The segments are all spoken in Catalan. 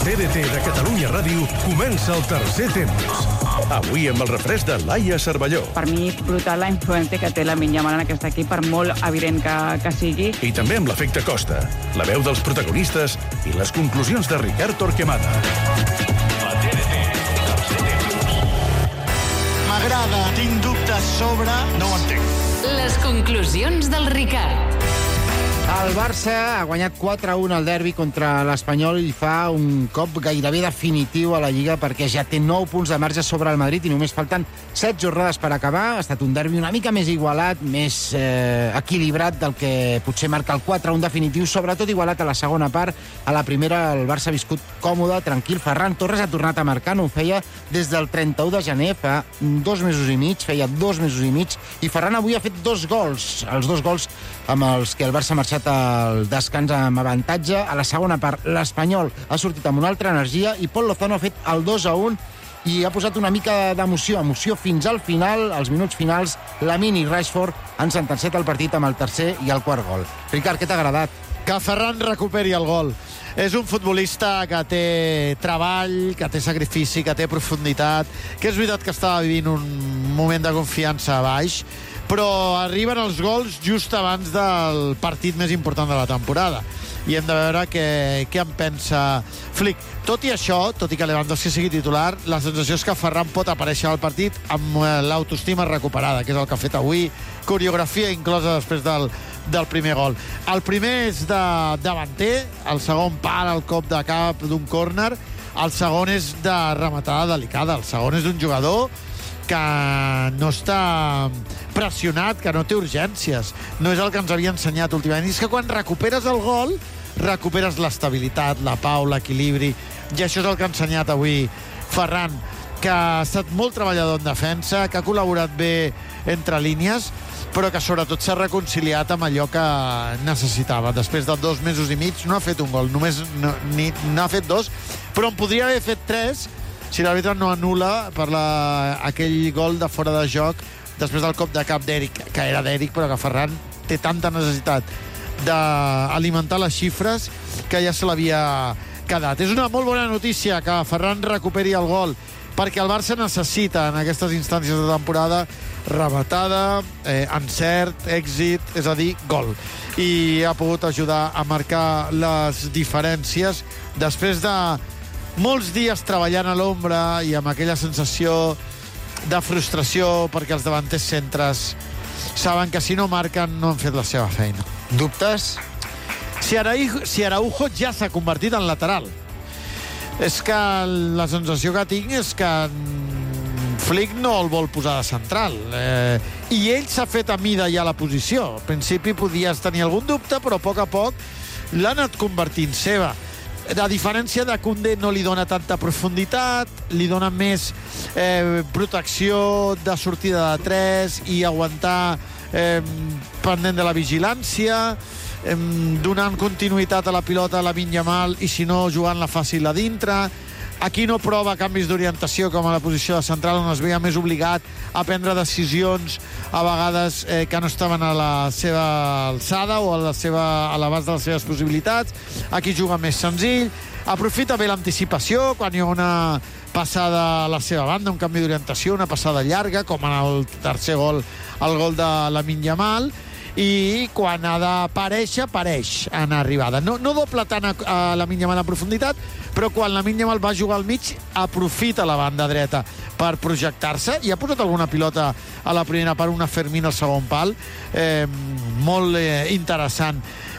TDT de Catalunya Ràdio comença el tercer temps. Avui amb el refresc de Laia Cervelló. Per mi, brutal la influència que té Lamine Yamal en aquest equip, per molt evident que sigui. I també amb l'efecte Costa, la veu dels protagonistes i les conclusions de Ricard Torquemada. La TDT, tercer temps. M'agrada, tinc dubtes sobre... No ho entenc. Les conclusions del Ricard. El Barça ha guanyat 4-1 al derbi contra l'Espanyol i fa un cop gairebé definitiu a la Lliga perquè ja té 9 punts de marge sobre el Madrid i només falten 7 jornades per acabar. Ha estat un derbi una mica més igualat, més equilibrat del que potser marca el 4-1 definitiu, sobretot igualat a la segona part. A la primera el Barça ha viscut còmode, tranquil. Ferran Torres ha tornat a marcar, no ho feia des del 31 de gener, fa 2 mesos i mig, feia 2 mesos i mig, i Ferran avui ha fet 2 gols, els 2 gols amb els que el Barça ha marxat al descans amb avantatge. A la segona part, l'Espanyol ha sortit amb una altra energia i Pol Lozano ha fet el 2-1 i ha posat una mica d'emoció, emoció fins al final, als minuts finals. Lamine i Rashford han sentenciat el partit amb el tercer i el quart gol. Ricard, què t'ha agradat? Que Ferran recuperi el gol. És un futbolista que té treball, que té sacrifici, que té profunditat, que és veritat que estava vivint un moment de confiança baix, però arriben els gols just abans del partit més important de la temporada. I hem de veure què en pensa Flick. Tot i això, tot i que Lewandowski sigui titular, la sensació és que Ferran pot aparèixer al partit amb l'autoestima recuperada, que és el que ha fet avui, coreografia inclosa després del primer gol. El primer és de davanter, el segon para el cop de cap d'un córner, el segon és de rematada delicada, el segon és d'un jugador que no està pressionat, que no té urgències. No és el que ens havia ensenyat últimament. I és que quan recuperes el gol, recuperes l'estabilitat, la pau, l'equilibri, i això és el que ha ensenyat avui Ferran, que ha estat molt treballador en defensa, que ha col·laborat bé entre línies, però que sobretot s'ha reconciliat amb allò que necessitava. Després de 2 mesos i mig no ha fet un gol, només n'ha fet 2, però en podria haver fet 3 si l'àrbitre no anul·la per aquell gol de fora de joc després del cop de cap d'Eric, que era d'Eric, però que Ferran té tanta necessitat d'alimentar les xifres que ja se l'havia quedat. És una molt bona notícia que Ferran recuperi el gol, perquè el Barça necessita en aquestes instàncies de temporada rematada, encert, èxit, és a dir, gol. I ha pogut ajudar a marcar les diferències després de molts dies treballant a l'ombra i amb aquella sensació de frustració perquè els davanters centres saben que si no marquen no han fet la seva feina. Dubtes? Si Araujo ja s'ha convertit en lateral. És que la sensació que tinc és que Flick no el vol posar de central. I ell s'ha fet a mida ja la posició. Al principi podies tenir algun dubte, però a poc l'ha anat convertint seva. A diferència de Koundé, no li dona tanta profunditat, li dona més protecció de sortida de 3 i aguantar pendent de la vigilància, donant continuïtat a la pilota a Lamine Yamal i, si no, jugant-la fàcil a dintre. Aquí no prova canvis d'orientació com a la posició de central, on es veia més obligat a prendre decisions a vegades que no estaven a la seva alçada o a l'abast de les seves possibilitats. Aquí juga més senzill, aprofita bé l'anticipació quan hi ha una passada a la seva banda, un canvi d'orientació, una passada llarga, com en el tercer gol, el gol de Lamine Yamal, i quan ha d'aparèixer, apareix en arribada. No doble tant a Lamine Yamal en profunditat, però quan Lamine Yamal va jugar al mig, aprofita la banda dreta per projectar-se, i ha posat alguna pilota a la primera part, una Fermín al segon pal, molt interessant.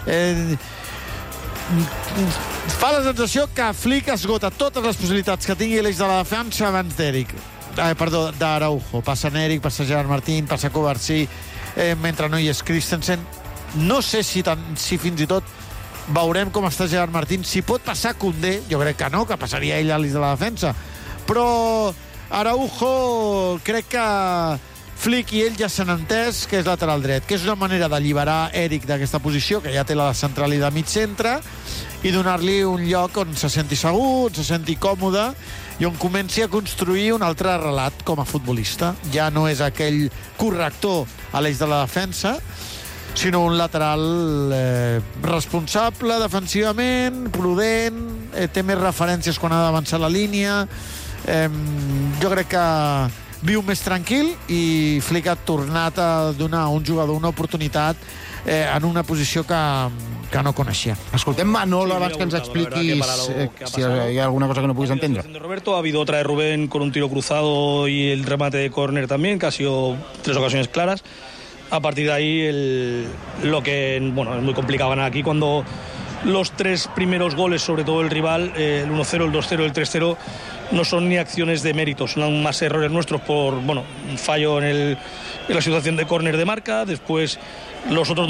Fa la sensació que Flick esgota totes les possibilitats que tingui l'eix de la defensa abans d'Araujo. Passa Eric, passa Gerard Martín, passa Covarsí, mentre no hi és Christensen. No sé si fins i tot veurem com està Gerard Martín. Si pot passar Koundé, jo crec que no, que passaria ell a l'eix de la defensa. Però Araujo, crec que Flick i ell ja s'han entès que és lateral dret, que és una manera d'alliberar Eric d'aquesta posició, que ja té la central i de mig centre, i donar-li un lloc on se senti segur, on se senti còmode, i on comenci a construir un altre relat com a futbolista. Ja no és aquell corrector a l'eix de la defensa, sinó un lateral responsable defensivament, prudent, té més referències quan ha d'avançar la línia. Jo crec que viu més tranquil i Flick ha tornat a donar a un jugador una oportunitat en una posició que no coneixia. Escoltem Manolo abans que ens expliquis si hi ha alguna cosa que no puguis entendre. Roberto, ha habido otra de Rubén con un tiro cruzado y el remate de córner también, que ha sido 3 ocasiones claras. A partir de ahí, lo que es muy complicado ganar aquí cuando los 3 primeros goles, sobre todo el rival, el 1-0, el 2-0, el 3-0, no son ni acciones de mérito, son más errores nuestros por un fallo en la situación de córner de marca. Después los otros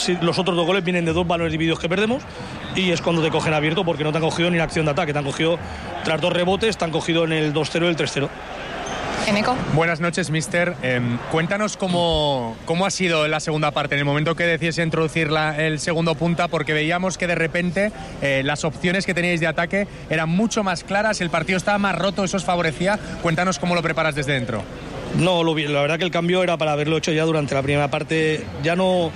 dos goles vienen de 2 balones divididos que perdemos y es cuando te cogen abierto, porque no te han cogido ni en acción de ataque, te han cogido tras 2 rebotes, te han cogido en el 2-0 y el 3-0. Eneco. Buenas noches, mister. Cuéntanos cómo ha sido la segunda parte, en el momento que decides introducir el segundo punta, porque veíamos que de repente las opciones que teníais de ataque eran mucho más claras, el partido estaba más roto, eso os favorecía. Cuéntanos cómo lo preparas desde dentro. No, la verdad que el cambio era para haberlo hecho ya durante la primera parte. Ya no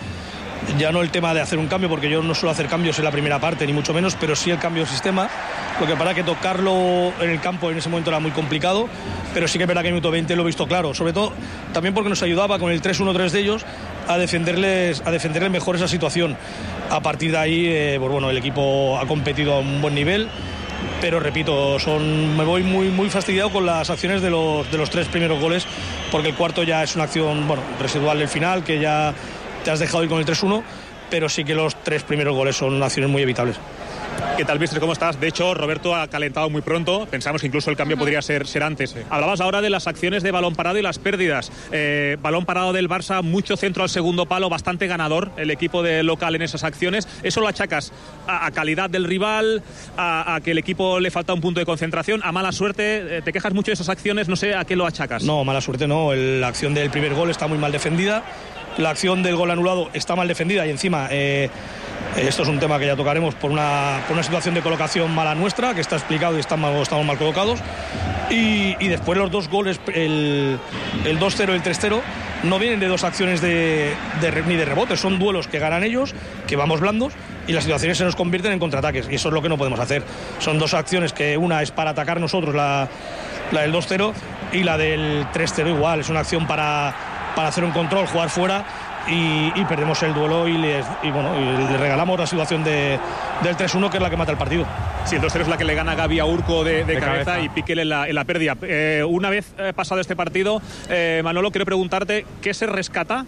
el tema de hacer un cambio, porque yo no suelo hacer cambios en la primera parte, ni mucho menos, pero sí el cambio de sistema. Lo que para que tocarlo en el campo en ese momento era muy complicado, pero sí que es verdad que en el minuto 20 lo he visto claro, sobre todo también porque nos ayudaba con el 3-1-3 de ellos a defenderles mejor esa situación. A partir de ahí, el equipo ha competido a un buen nivel, pero repito, me voy muy fastidiado con las acciones de los 3 primeros goles, porque el cuarto ya es una acción residual del final, que ya te has dejado ir con el 3-1, pero sí que los 3 primeros goles son acciones muy evitables. ¿Qué tal, mister? ¿Cómo estás? De hecho, Roberto ha calentado muy pronto. Pensamos que incluso el cambio podría ser antes. Sí. Hablabas ahora de las acciones de balón parado y las pérdidas. Balón parado del Barça, mucho centro al segundo palo, bastante ganador el equipo de local en esas acciones. ¿Eso lo achacas a calidad del rival, a que el equipo le falta un punto de concentración, a mala suerte? ¿Te quejas mucho de esas acciones? No sé a qué lo achacas. No, mala suerte no. La acción del primer gol está muy mal defendida. La acción del gol anulado está mal defendida y encima esto es un tema que ya tocaremos por una situación de colocación mala nuestra, que está explicado y estamos mal colocados. Y después los 2 goles, el 2-0 y el 3-0, no vienen de 2 acciones ni de rebotes, son duelos que ganan ellos, que vamos blandos, y las situaciones se nos convierten en contraataques, y eso es lo que no podemos hacer. Son 2 acciones que una es para atacar nosotros, la del 2-0, y la del 3-0 igual, es una acción para hacer un control, jugar fuera, y perdemos el duelo y le regalamos la situación del 3-1, que es la que mata el partido. Sí, el 2-0 es la que le gana Gavi a Urco de cabeza y Piquel en la pérdida. Una vez pasado este partido, Manolo, quiero preguntarte qué se rescata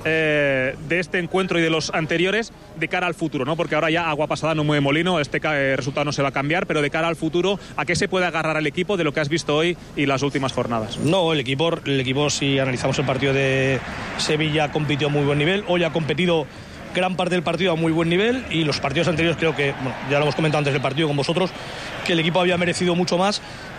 de este encuentro y de los anteriores de cara al futuro, ¿no? Porque ahora ya agua pasada no mueve molino, este resultado no se va a cambiar, pero de cara al futuro, ¿a qué se puede agarrar el equipo de lo que has visto hoy y las últimas jornadas? No, el equipo, si analizamos el partido de Sevilla, compitió a muy buen nivel. Hoy ha competido gran parte del partido a muy buen nivel, y los partidos anteriores creo que, ya lo hemos comentado antes del partido con vosotros, que el equipo había merecido mucho más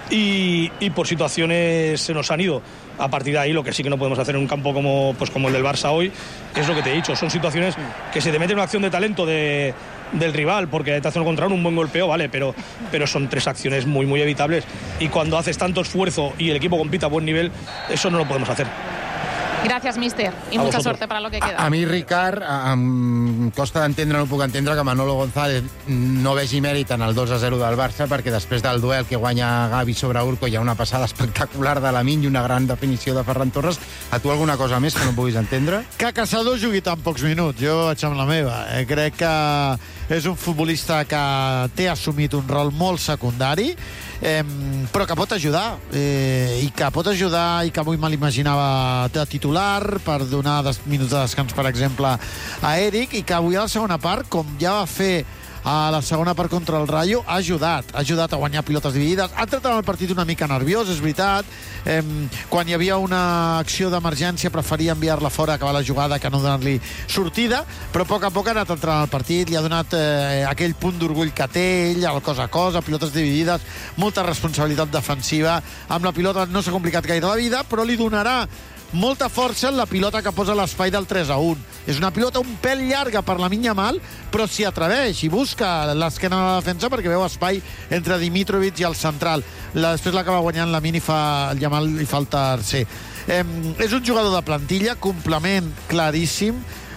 y por situaciones se nos han ido. A partir de ahí, lo que sí que no podemos hacer en un campo como el del Barça hoy, es lo que te he dicho, son situaciones que se te mete una acción de talento del rival, porque te hacen encontrar un buen golpeo, vale, pero son 3 acciones muy evitables, y cuando haces tanto esfuerzo y el equipo compite a buen nivel, eso no lo podemos hacer. Gràcies, míster, i mucha sort per lo que queda. A mi, Ricard, em costa d'entendre, no puc entendre que Manolo González no vegi mèrit en el 2-0 del Barça, perquè després del duel que guanya Gavi sobre Urco hi ha una passada espectacular de Lamine i una gran definició de Ferran Torres. A tu alguna cosa més que no puguis entendre? Que Caçador jugui tan pocs minuts, jo vaig amb la meva. Crec que és un futbolista que té assumit un rol molt secundari, però que pot ajudar, i que avui me l'imaginava de titular per donar minuts de descans, per exemple, a Eric, i que avui a la segona part, com ja va fer a la segona part contra el Rayo, ha ajudat a guanyar pilotes dividides. Ha entrat en el partit una mica nerviós, és veritat. Quan hi havia una acció d'emergència preferia enviar-la fora, acabar la jugada, que no donar-li sortida, però a poc ha anat entrant al partit, li ha donat aquell punt d'orgull que té ell, el cos a cos, a pilotes dividides, molta responsabilitat defensiva. Amb la pilota no s'ha complicat gaire la vida, però li donarà molta força en la pilota que posa l'espai del 3-1. És una pilota un pèl llarga per Lamine Yamal, però s'hi atreveix i busca l'esquena de la defensa perquè veu espai entre Dimitrovic i el central. Després l'acaba guanyant Lamine i el Yamal li fa el tercer. És un jugador de plantilla, complement claríssim,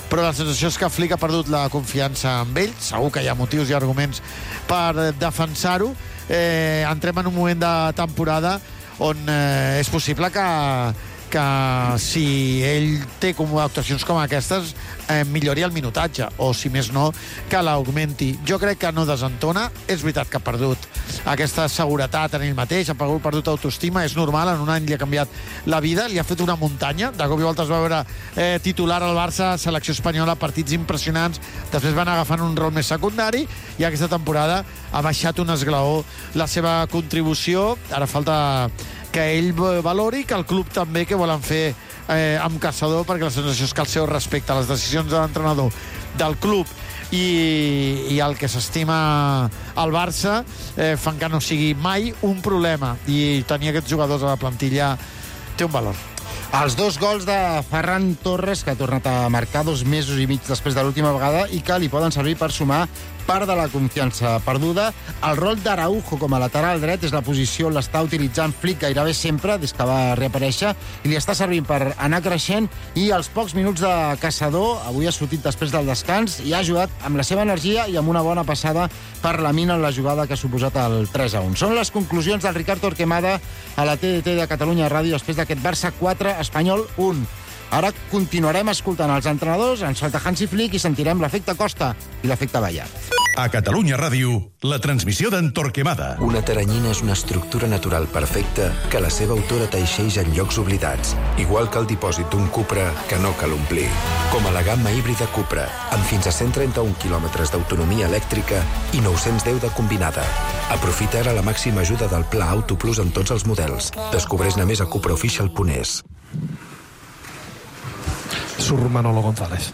però la sensació és que Flick ha perdut la confiança en ell. Segur que hi ha motius i arguments per defensar-ho. Entrem en un moment de temporada on és possible que si ell té actuacions com aquestes millori el minutatge, o si més no que l'augmenti. Jo crec que no desentona. És veritat que ha perdut aquesta seguretat en ell mateix, ha perdut autoestima, és normal, en un any li ha canviat la vida, li ha fet una muntanya. De cop i volta es va veure titular al Barça, selecció espanyola, partits impressionants, després van agafant un rol més secundari i aquesta temporada ha baixat un esglaó la seva contribució. Ara falta que ell valori, que el club també, que volen fer amb Caçador, perquè la sensació és que el seu respecte a les decisions de l'entrenador, del club i el que s'estima al Barça fan que no sigui mai un problema, i tenir aquests jugadors a la plantilla té un valor. Els 2 gols de Ferran Torres, que ha tornat a marcar 2 mesos i mig després de l'última vegada i que li poden servir per sumar part de la confiança perduda. El rol d'Araujo com a lateral dret és la posició on l'està utilitzant Flick gairebé sempre des que va reaparèixer i li està servint per anar creixent, i els pocs minuts de Caçador, avui ha sortit després del descans i ha ajudat amb la seva energia i amb una bona passada per Lamine en la jugada que ha suposat el 3-1. Són les conclusions del Ricard Torquemada a la TDT de Catalunya Ràdio després d'aquest Barça 4, Espanyol 1. Ara continuarem escoltant els entrenadors, ens falta Hansi Flick i sentirem l'efecte Costa i l'efecte Ballart. A Catalunya Ràdio, la transmissió d'en Torquemada. Una teranyina és una estructura natural perfecta que la seva autora teixeix en llocs oblidats, igual que el dipòsit d'un Cupra que no cal omplir. Com a la gamma híbrida Cupra, amb fins a 131 quilòmetres d'autonomia elèctrica i 910 de combinada. Aprofita ara la màxima ajuda del Pla Auto Plus en tots els models. Descobreix-ne més a cupraofficial.es. Surt Manolo González.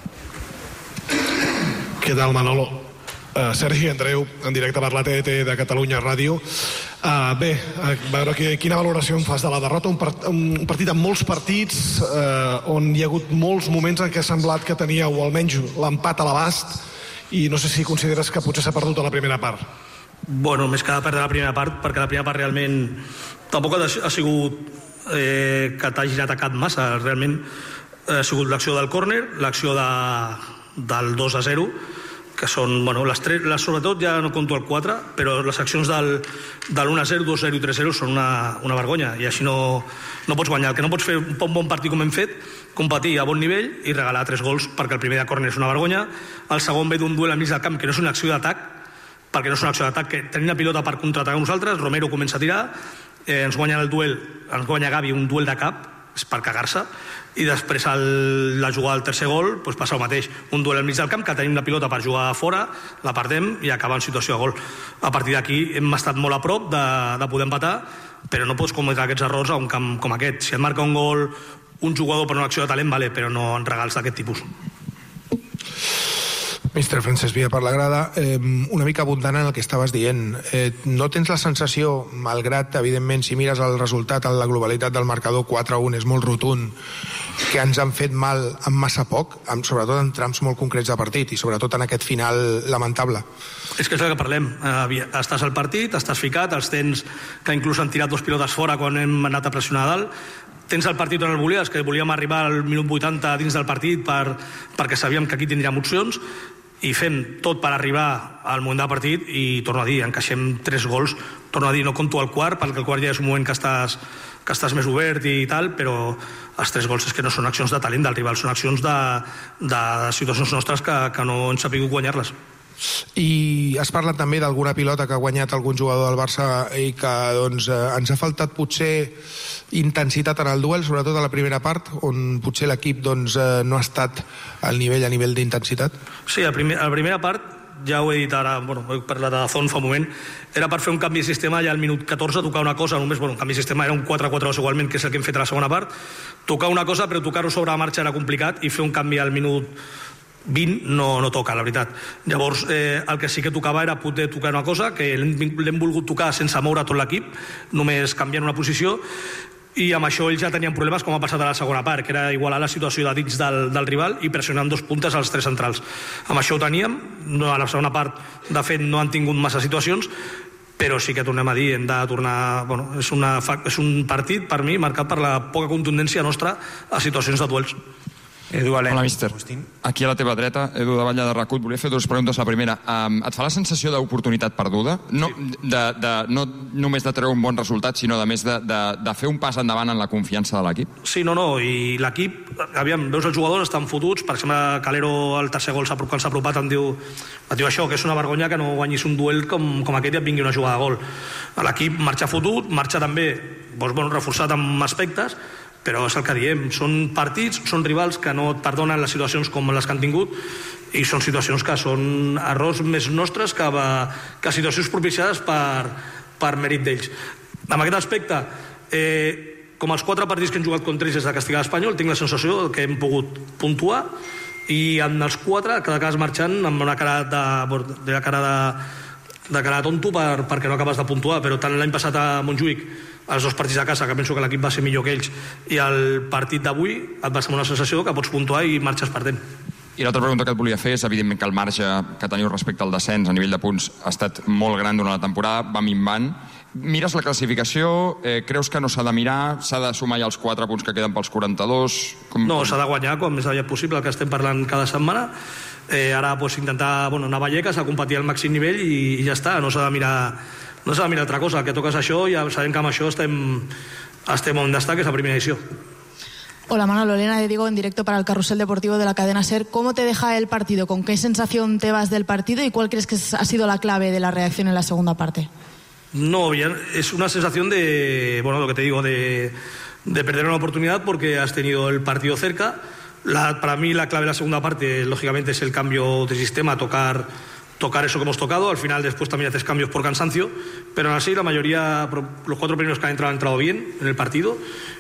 Què tal, Manolo? Sergi Andreu, en directe per la TDT de Catalunya Ràdio. Bé, a veure quina valoració em fas de la derrota, un partit amb molts partits on hi ha hagut molts moments en què ha semblat que tenia, o almenys l'empat a l'abast, i no sé si consideres que potser s'ha perdut a la primera part. Bueno, més que de perdre la primera part, perquè la primera part realment tampoc ha sigut que t'hagin atacat massa. Realment ha sigut l'acció del córner, l'acció del 2-0, que són, bueno, les tres, sobretot ja no conto el 4, però les accions del 1-0, 2-0 i 3-0 són una vergonya, i així no pots guanyar. El que no pots fer un bon partit com hem fet, competir a bon nivell i regalar 3 gols, perquè el primer de córner és una vergonya, el segon ve d'un duel al mig del camp que no és una acció d'atac, perquè no és una acció d'atac, que tenim la pilota per contraatacar nosaltres, Romero comença a tirar, ens guanya el duel, ens guanya Gavi un duel de cap, és per cagar-se, i després la jugada del tercer gol passa el mateix, un duel al mig del camp que tenim la pilota per jugar fora, la perdem i acaba en situació de gol. A partir d'aquí hem estat molt a prop de poder empatar, però no pots cometre aquests errors a un camp com aquest. Si et marca un gol un jugador per una acció de talent, vale, però no en regals d'aquest tipus. Mister Francesc Villa per la grada, una mica abundant en el que estaves dient. No tens la sensació, malgrat, evidentment, si mires el resultat en la globalitat del marcador 4-1 és molt rotund, que ens han fet mal en massa poc, sobretot en trams molt concrets de partit i sobretot en aquest final lamentable? És que és el que parlem. Estàs al partit, estàs ficat, els tens que inclús han tirat 2 pilotes fora quan hem anat a pressionar a dalt, tens el partit on el volies, que volíem arribar al minut 80 dins del partit perquè sabíem que aquí tindríem opcions, i fem tot per arribar al moment del partit i, torno a dir, encaixem 3 gols. Torno a dir, no compto el quart, perquè el quart ja és un moment que estàs més obert i tal, però els 3 gols és que no són accions de talent del rival, són accions de situacions nostres que no hem sabut guanyar-les. I has parlat també d'alguna pilota que ha guanyat algun jugador del Barça i que ens ha faltat potser intensitat en el duel, sobretot a la primera part, on potser l'equip no ha estat al nivell d'intensitat? Sí, a la primera part, ja ho he dit ara, he parlat de Zon fa un moment, era per fer un canvi de sistema ja al minut 14, tocar una cosa, només, un canvi de sistema era un 4-4-2 igualment, que és el que hem fet a la segona part, tocar una cosa, però tocar-ho sobre la marxa era complicat, i fer un canvi al minut 20 no toca, la veritat. Llavors, el que sí que tocava era poder tocar una cosa, que l'hem volgut tocar sense moure tot l'equip, només canviant una posició, i amb això ells ja tenien problemes, com ha passat a la segona part, que era igualar la situació de dins del rival i pressionant 2 puntes als 3 centrals. Amb això ho teníem, a la segona part, de fet, no han tingut massa situacions, però sí que tornem a dir, hem de tornar... És un partit, per mi, marcat per la poca contundència nostra a situacions de duels. Hola, míster. Aquí a la teva dreta, Edu de Batlle de RAC1. Volia fer dues preguntes. La primera, et fa la sensació d'oportunitat perduda? No, no només de treure un bon resultat, sinó de més de fer un pas endavant en la confiança de l'equip? Sí, no, i l'equip, aviam, veus els jugadors, estan fotuts. Per exemple, Calero al tercer gol, quan s'ha apropat, et diu això, que és una vergonya que no guanyis un duel com aquest i et vingui una jugada de gol. L'equip marxa fotut, marxa també reforçat amb aspectes, però és el que diem, són partits, són rivals que no et perdonen les situacions com les que han tingut i són situacions que són errors més nostres que situacions propiciades per mèrit d'ells. En aquest aspecte, com els 4 partits que hem jugat contra ells des de castigar l'Espanyol, tinc la sensació que hem pogut puntuar i en els 4 cada cas marxant amb una cara de tonto perquè no acabes de puntuar, però tant l'any passat a Montjuïc, els 2 partits a casa, que penso que l'equip va ser millor que ells, i el partit d'avui et va semblar una sensació que pots puntuar i marxes perdent. I l'altra pregunta que et volia fer és, evidentment, que el marge que teniu respecte al descens a nivell de punts ha estat molt gran durant la temporada, va minvant. Mires la classificació, creus que no s'ha de mirar, s'ha de sumar ja els 4 punts que queden pels 42? No, s'ha de guanyar com més aviat possible, el que estem parlant cada setmana. Ara intentar anar a Vallecas, a competir al màxim nivell i ja està, no s'ha de mirar altra cosa. El que toca és això, ja sabem que amb això estem on està, que és la primera edició. Hola Manolo, Elena de Diego en directo para el Carrusel Deportivo de la cadena SER. ¿Cómo te deja el partido? ¿Con qué sensación te vas del partido y cuál crees que ha sido la clave de la reacción en la segunda parte? No, es una sensación de, lo que te digo, de perder una oportunidad porque has tenido el partido cerca. Para mí la clave de la segunda parte, lógicamente, es el cambio de sistema, tocar eso que hemos tocado. Al final después también haces cambios por cansancio, pero aún así la mayoría, los 4 primeros que han entrado bien en el partido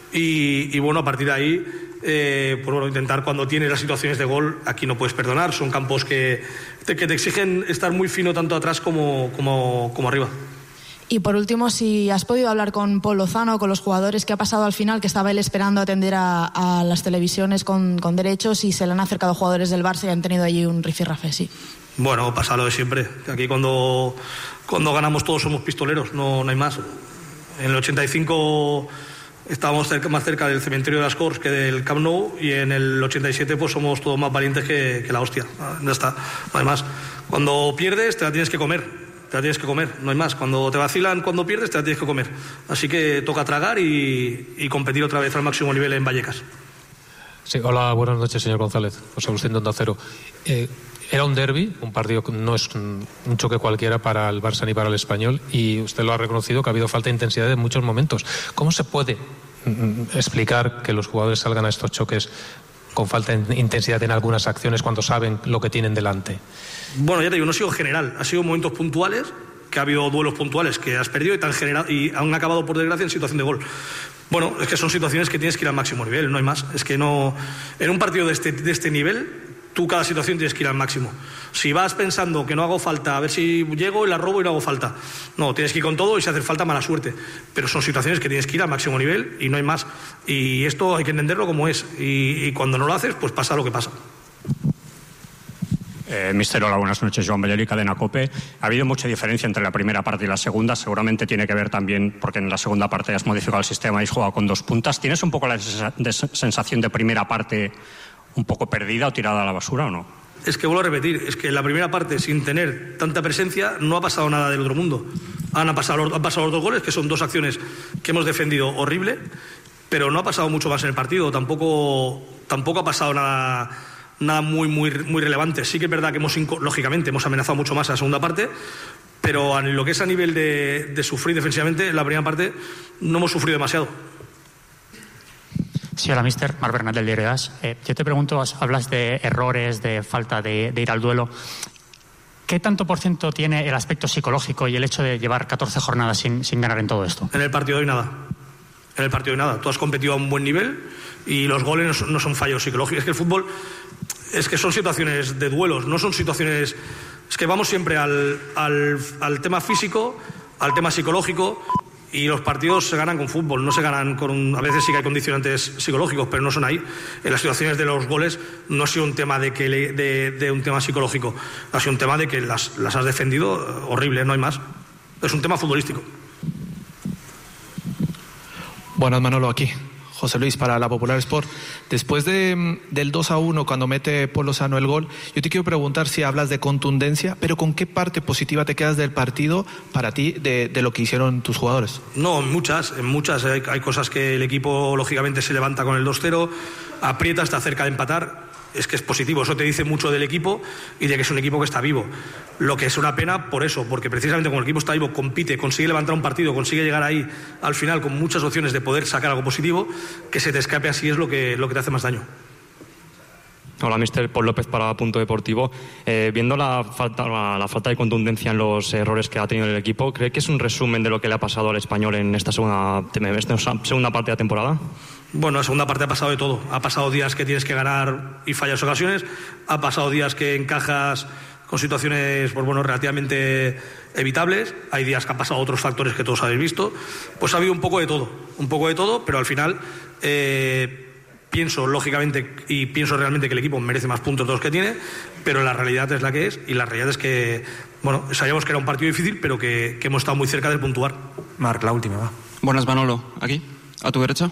y a partir de ahí intentar cuando tienes las situaciones de gol, aquí no puedes perdonar, son campos que te exigen estar muy fino tanto atrás como arriba. Y por último, si has podido hablar con Paul Lozano, con los jugadores, ¿qué ha pasado al final? Que estaba él esperando atender a las televisiones con derechos y se le han acercado jugadores del Barça y han tenido allí un rifirrafe, sí. Bueno, pasa lo de siempre. Aquí cuando ganamos todos somos pistoleros, no hay más. En el 85 estábamos más cerca del cementerio de las Corts que del Camp Nou y en el 87 pues somos todos más valientes que la hostia. Ya está, no hay más. Cuando pierdes te la tienes que comer. No hay más. Cuando te vacilan, cuando pierdes, te la tienes que comer. Así que toca tragar y competir otra vez al máximo nivel en Vallecas. Sí, hola, buenas noches, señor González. José Agustín de Onda Cero. Era un derbi, un partido que no es un choque cualquiera para el Barça ni para el Español, y usted lo ha reconocido que ha habido falta de intensidad en muchos momentos. ¿Cómo se puede explicar que los jugadores salgan a estos choques con falta de intensidad en algunas acciones cuando saben lo que tienen delante? Bueno, ya te digo, no ha sido general, ha sido momentos puntuales, que ha habido duelos puntuales que has perdido y han acabado, por desgracia, en situación de gol. Bueno, es que son situaciones que tienes que ir al máximo nivel, no hay más. Es que no, en un partido de este nivel, tú cada situación tienes que ir al máximo. Si vas pensando que no hago falta, a ver si llego y la robo y no hago falta. No, tienes que ir con todo y si hace falta, mala suerte. Pero son situaciones que tienes que ir al máximo nivel y no hay más. Y esto hay que entenderlo como es. Y cuando no lo haces, pues pasa lo que pasa. Mister, hola, buenas noches. Joan Belleri, Cadena COPE. Ha habido mucha diferencia entre la primera parte y la segunda. Seguramente tiene que ver también porque en la segunda parte has modificado el sistema y has jugado con 2 puntas. ¿Tienes un poco la sensación de primera parte un poco perdida o tirada a la basura o no? Es que vuelvo a repetir, es que en la primera parte, sin tener tanta presencia, no ha pasado nada del otro mundo. Han pasado los 2 goles, que son 2 acciones que hemos defendido horrible, pero no ha pasado mucho más en el partido. Tampoco ha pasado nada muy relevante. Sí que es verdad que lógicamente hemos amenazado mucho más en la segunda parte, pero en lo que es a nivel de sufrir defensivamente, en la primera parte no hemos sufrido demasiado. Sí, hola, mister. Marc Bernat del Diario AS. Yo te pregunto, hablas de errores, de falta de ir al duelo. ¿Qué tanto por ciento tiene el aspecto psicológico y el hecho de llevar 14 jornadas sin ganar en todo esto? En el partido de hoy nada. Tú has competido a un buen nivel y los goles no son fallos psicológicos. Es que el fútbol es que son situaciones de duelos, no son situaciones... Es que vamos siempre al tema físico, al tema psicológico, y los partidos se ganan con fútbol, no se ganan con... A veces sí que hay condicionantes psicológicos, pero no son ahí. En las situaciones de los goles no ha sido un tema de un tema psicológico, ha sido un tema de que las has defendido horrible, no hay más. Es un tema futbolístico. Buenas, Manolo, aquí. José Luis, para la Popular Sport. Después del 2-1, cuando mete Paul Lozano el gol, yo te quiero preguntar si hablas de contundencia, pero ¿con qué parte positiva te quedas del partido para ti de lo que hicieron tus jugadores? No, en muchas. Hay cosas que el equipo, lógicamente, se levanta con el 2-0, aprieta hasta cerca de empatar. Es que es positivo, eso te dice mucho del equipo y de que es un equipo que está vivo. Lo que es una pena por eso, porque precisamente como el equipo está vivo, compite, consigue levantar un partido, consigue llegar ahí al final con muchas opciones de poder sacar algo positivo, que se te escape así es lo que te hace más daño. Hola, mister Paul López para Punto Deportivo. Viendo la falta de contundencia en los errores que ha tenido el equipo, ¿cree que es un resumen de lo que le ha pasado al Español en esta segunda parte de la temporada? Bueno, la segunda parte ha pasado de todo. Ha pasado días que tienes que ganar y fallas ocasiones. Ha pasado días que encajas con situaciones relativamente evitables. Hay días que han pasado otros factores que todos habéis visto. Pues ha habido un poco de todo, pero al final pienso lógicamente y pienso realmente que el equipo merece más puntos de los que tiene, pero la realidad es la que es, y la realidad es que sabíamos que era un partido difícil, pero que hemos estado muy cerca del puntuar. Marc, la última, va. Buenas, Manolo. Aquí, a tu derecha.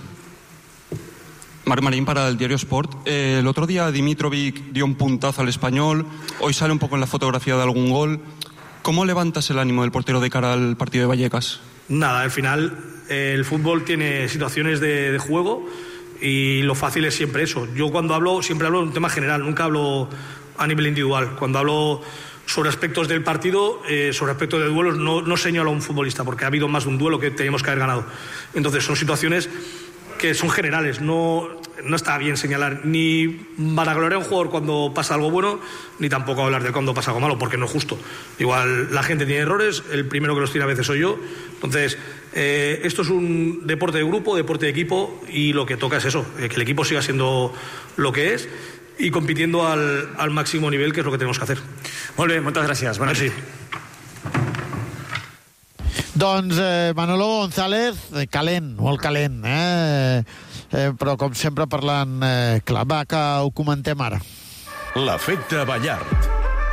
Marc Marín para el diario Sport. El otro día Dimitrovic dio un puntazo al Español, hoy sale un poco en la fotografía de algún gol. ¿Cómo levantas el ánimo del portero de cara al partido de Vallecas? Nada, al final el fútbol tiene situaciones de juego y lo fácil es siempre eso. Yo cuando hablo, siempre hablo de un tema general, nunca hablo a nivel individual. Cuando hablo sobre aspectos del partido, sobre aspectos de duelos, no señalo a un futbolista, porque ha habido más de un duelo que teníamos que haber ganado. Entonces son situaciones que son generales, no está bien señalar ni vanagloriar a un jugador cuando pasa algo bueno, ni tampoco hablar de cuando pasa algo malo, porque no es justo. Igual la gente tiene errores, el primero que los tiene a veces soy yo. Entonces, esto es un deporte de grupo, deporte de equipo, y lo que toca es eso, que el equipo siga siendo lo que es y compitiendo al máximo nivel, que es lo que tenemos que hacer. Molt bé, moltes gràcies. Bona nit. Doncs Manolo González, calent, molt calent, però com sempre parlant clar. Va, que ho comentem ara. L'efecte Ballart.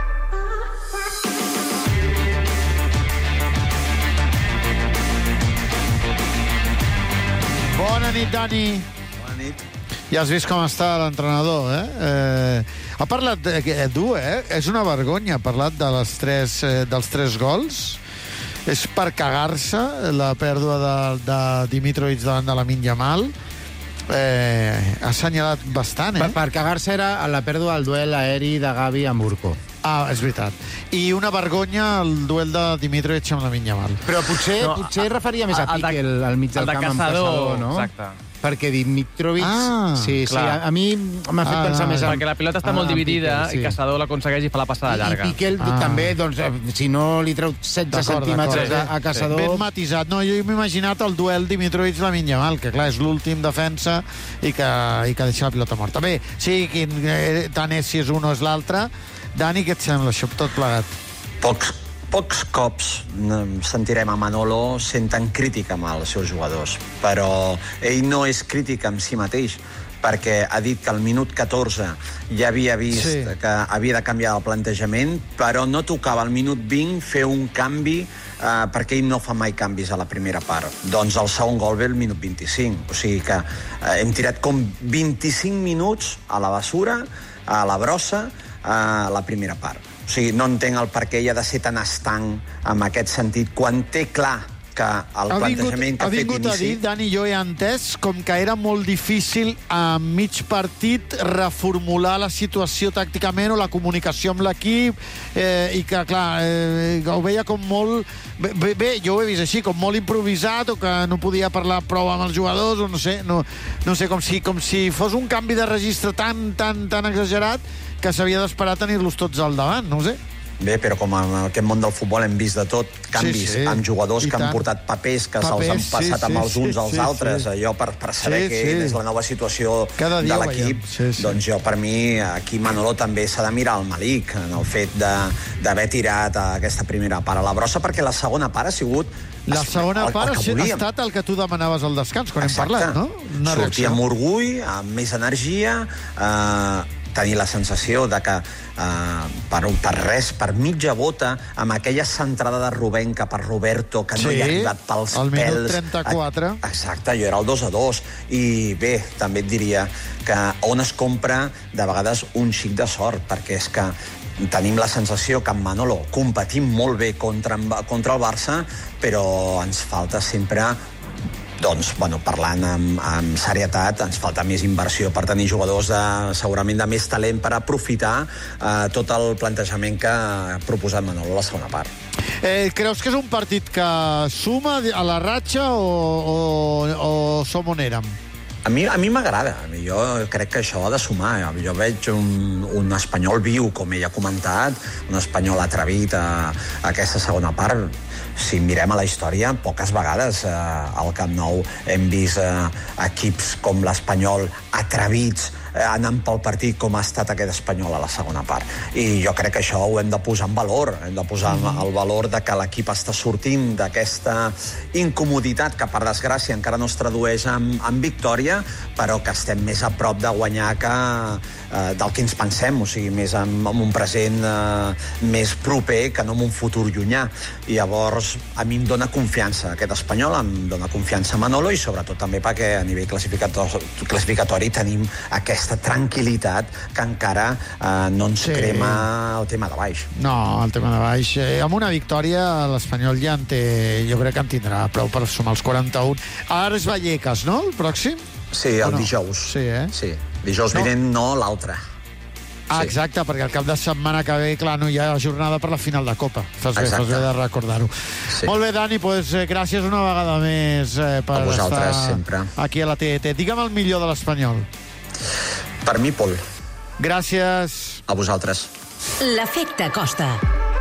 Bona nit, Dani. Bona nit. Ja has vist com està l'entrenador, Ha parlat dur, És una vergonya. Ha parlat dels tres gols. És per cagar-se la pèrdua de Dimitrovic davant de Lamine Yamal. Ha assenyalat bastant, Per cagar-se era la pèrdua del duel aeri de Gavi amb Urco. Ah, és veritat. I una vergonya el duel de Dimitrovic amb Lamine Yamal. Però potser referia més a Piqué al mig del camp amb Caçador, no? Exacte. Perquè Dimitrovic... Sí, a mi m'ha fet pensar més en... Perquè la pilota està molt dividida i Caçador l'aconsegueix i fa la passada llarga. I Piqué també, doncs, si no li treu 16 centímetres a Caçador... Ben matisat. No, jo m'he imaginat el duel Dimitrovic-Lamine Yamal, que clar, és l'últim defensa i que deixa la pilota morta. Bé, sí, tant és si és un o és l'altre. Dani, què et sembla això, tot plegat? Pocs cops sentirem a Manolo sent tan crític amb els seus jugadors, però ell no és crític amb si mateix, perquè ha dit que al minut 14 ja havia vist que havia de canviar el plantejament, però no tocava al minut 20 fer un canvi perquè ell no fa mai canvis a la primera part. Doncs el segon gol ve al minut 25. O sigui que hem tirat com 25 minuts a la bessura, a la brossa, a la primera part. O sigui, no entenc el per què ell ha de ser tan estanc en aquest sentit, quan té clar que el plantejament que ha fet inici... Ha vingut a dir, Dani, jo he entès com que era molt difícil a mig partit reformular la situació tàcticament o la comunicació amb l'equip i que, clar, ho veia com molt... Bé, jo ho he vist així, com molt improvisat o que no podia parlar prou amb els jugadors o no sé, com si fos un canvi de registre tan exagerat que s'havia d'esperar tenir-los tots al davant, no ho sé. Bé, però com en aquest món del futbol hem vist de tot, canvis amb jugadors que han portat papers que se'ls han passat amb els uns als altres, allò per saber què és la nova situació de l'equip. Doncs jo, per mi, aquí Manolo també s'ha de mirar el malic en el fet d'haver tirat aquesta primera part a la brossa, perquè la segona part ha sigut la segona part ha estat el que tu demanaves al descans, quan hem parlat, no? Sortir amb orgull, amb més energia, tenir la sensació de que per mitja bota, amb aquella centrada de Rubén cap a Roberto, que no hi ha arribat pels al pèls. minut 34. Exacte, jo era el 2-2. I bé, també et diria que on es compra de vegades un xic de sort, perquè és que tenim la sensació que amb Manolo competim molt bé contra el Barça, però ens falta sempre, doncs, parlant amb serietat, ens falta més inversió per tenir jugadors segurament de més talent per aprofitar tot el plantejament que ha proposat Manolo a la segona part. Creus que és un partit que suma a la ratxa o som on érem? A mi m'agrada. Jo crec que això ha de sumar. Jo veig un espanyol viu, com ell ha comentat, un espanyol atrevit a aquesta segona part. Si mirem a la història, poques vegades al Camp Nou hem vist equips com l'Espanyol atrevits anant pel partit com ha estat aquest Espanyol a la segona part. I jo crec que això ho hem de posar en valor. Hem de posar el valor de que l'equip està sortint d'aquesta incomoditat que, per desgràcia, encara no es tradueix en victòria, però que estem més a prop de guanyar del que ens pensem, o sigui, més en un present més proper que no en un futur llunyà. I llavors a mi em dona confiança aquest Espanyol, em dona confiança Manolo, i sobretot també perquè a nivell classificatori tenim aquesta tranquil·litat que encara no ens crema el tema de baix. No, el tema de baix. Amb una victòria l'Espanyol ja jo crec que en tindrà prou per sumar els 41. Ara és Vallecas, no?, el pròxim? Sí, el dijous. Sí, Sí. Dijous vinent, no l'altre. Exacte, perquè el cap de setmana que ve, clar, no hi ha jornada per la final de Copa. Fas bé de recordar-ho. Sí. Molt bé, Dani, doncs gràcies una vegada més per estar sempre aquí a la TDT. Digue'm el millor de l'Espanyol. Per mi, Pol. Gràcies. A vosaltres. L'efecte Costa.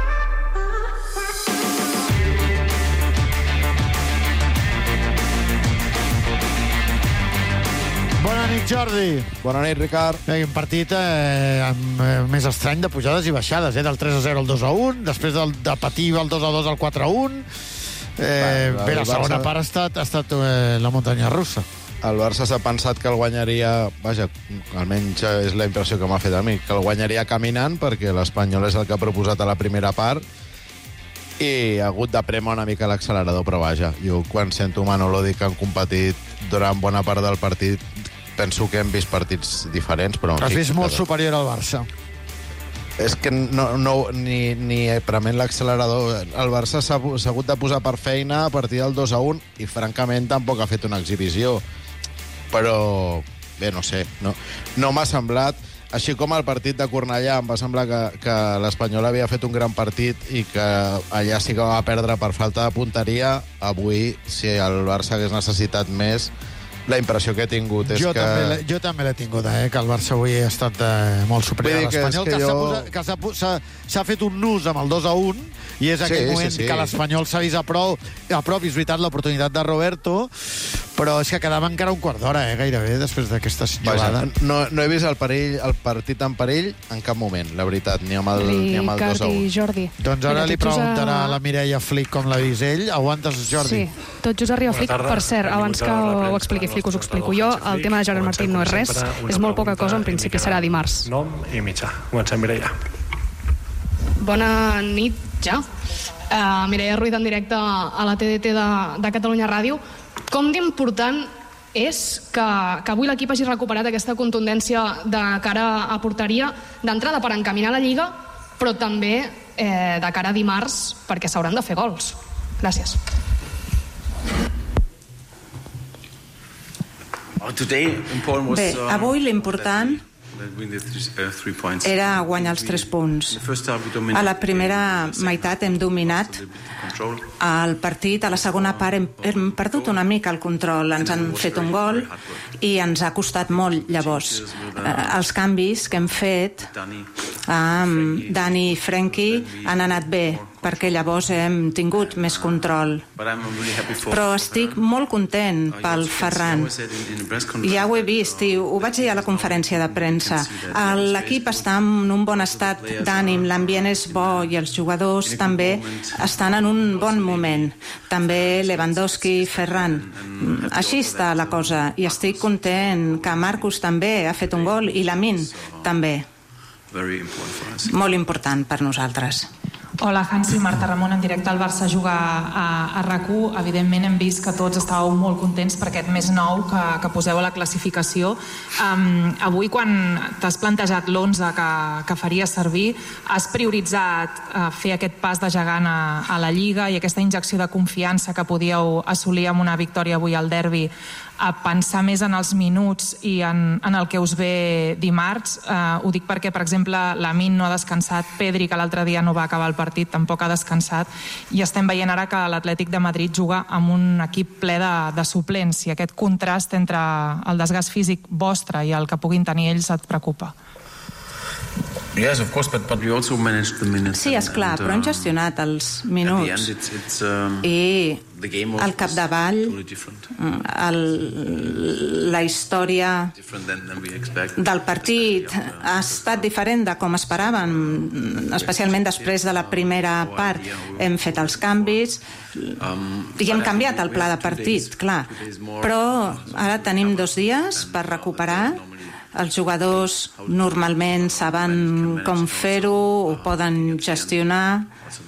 Bona nit, Jordi. Bona nit, Ricard. Un partit més estrany de pujades i baixades, del 3-0 al 2-1, després de patir el 2-2 al 4-1. Bé, la segona part ha estat la muntanya russa. El Barça s'ha pensat que el guanyaria, vaja, almenys és la impressió que m'ha fet a mi, que el guanyaria caminant, perquè l'Espanyol és el que ha proposat a la primera part, i ha hagut de prémer una mica l'accelerador, però vaja, jo quan sento Manolo dir que han competit durant bona part del partit, penso que hem vist partits diferents, però... Has vist molt superior al Barça. És que ni prement l'accelerador. El Barça s'ha hagut de posar per feina a partir del 2-1 i francament tampoc ha fet una exhibició. Però, bé, no sé, no m'ha semblat, així com el partit de Cornellà em va semblar que l'Espanyol havia fet un gran partit i que allà sí que va perdre per falta de punteria. Avui, si el Barça hagués necessitat més, la impressió que he tingut és jo també l'he tingut, que el Barça avui ha estat molt superior a l'Espanyol, que s'ha fet un nus amb el 2-1, i és aquell moment que l'Espanyol s'ha vist a prop, i és veritat l'oportunitat de Roberto, però és que quedava encara un quart d'hora, gairebé, després d'aquesta jugada. No he vist el partit en perill en cap moment, la veritat, ni amb el 2-1. Ricard i Jordi. Doncs ara li preguntarà a la Mireia Flick com l'ha vist ell. Aguantes, Jordi? Sí, tot just arriba Flick. Per cert, abans que ho expliqui Flick, us ho explico jo. El tema de Gerard Martín no és res, és molt poca cosa, en principi serà dimarts. Nom i mitjà. Comencem, Mireia. Bona nit, ja. Mireia Ruiz en directe a la TDT de Catalunya Ràdio. Com d'important és que avui l'equip hagi recuperat aquesta contundència de cara a porteria, d'entrada per encaminar la Lliga, però també de cara a dimarts, perquè s'hauran de fer gols. Gràcies. Bé, avui l'important era guanyar els 3 punts. A la primera meitat hem dominat el partit, a la segona part hem perdut una mica el control, ens han fet un gol i ens ha costat molt. Llavors, els canvis que hem fet Dani i Frenkie han anat bé, perquè llavors hem tingut més control. Però estic molt content pel Ferran. Ja ho he vist i ho vaig dir a la conferència de premsa. L'equip està en un bon estat d'ànim, l'ambient és bo i els jugadors també estan en un bon moment. També Lewandowski i Ferran. Així està la cosa i estic content que Marcus també ha fet un gol i Lamine també. Molt important per nosaltres. Hola, Hansi, Marta Ramon, en directe al Barça juga a RAC1. Evidentment hem vist que tots estàveu molt contents per aquest mes nou que poseu a la classificació. Avui, quan t'has plantejat l'11 que faries servir, has prioritzat fer aquest pas de gegant a la Lliga i aquesta injecció de confiança que podíeu assolir amb una victòria avui al derbi, a pensar més en els minuts i en el que us ve dimarts. Ho dic perquè, per exemple, Lamine no ha descansat, Pedri, que l'altre dia no va acabar el partit, tampoc ha descansat, i estem veient ara que l'Atlètic de Madrid juga amb un equip ple de suplents, i aquest contrast entre el desgast físic vostre i el que puguin tenir ells et preocupa. Sí, esclar, però hem gestionat els minuts i al capdavall la història del partit ha estat diferent de com esperàvem, especialment després de la primera part. Hem fet els canvis i hem canviat el pla de partit, clar, però ara tenim 2 dies per recuperar. Els jugadors normalment saben com fer-ho, ho poden gestionar,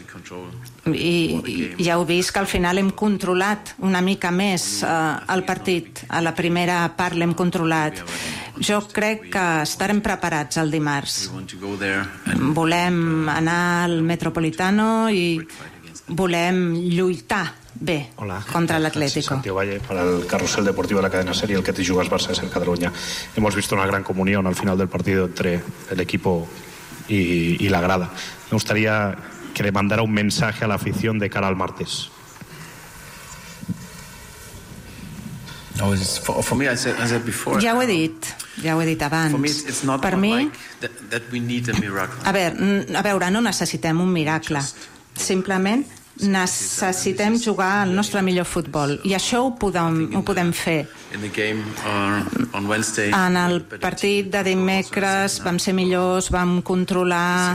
i ja heu vist que al final hem controlat una mica més el partit. A la primera part l'hem controlat. Jo crec que estarem preparats el dimarts. Volem anar al Metropolitano i volem lluitar bé contra el Atlético. Santiago Valle para el carrusel deportivo de la cadena SER y el que te jugas Barça es el Cataluña. Hemos visto una gran comunión al final del partido entre el equipo y la grada. Me gustaría que le mandara un mensaje a la afición de cara al martes. Ja ho he dit abans. Per mi, a veure, no necessitem un miracle. Simplement necessitem jugar el nostre millor futbol, i això ho podem fer. En el partit de dimecres vam ser millors, vam controlar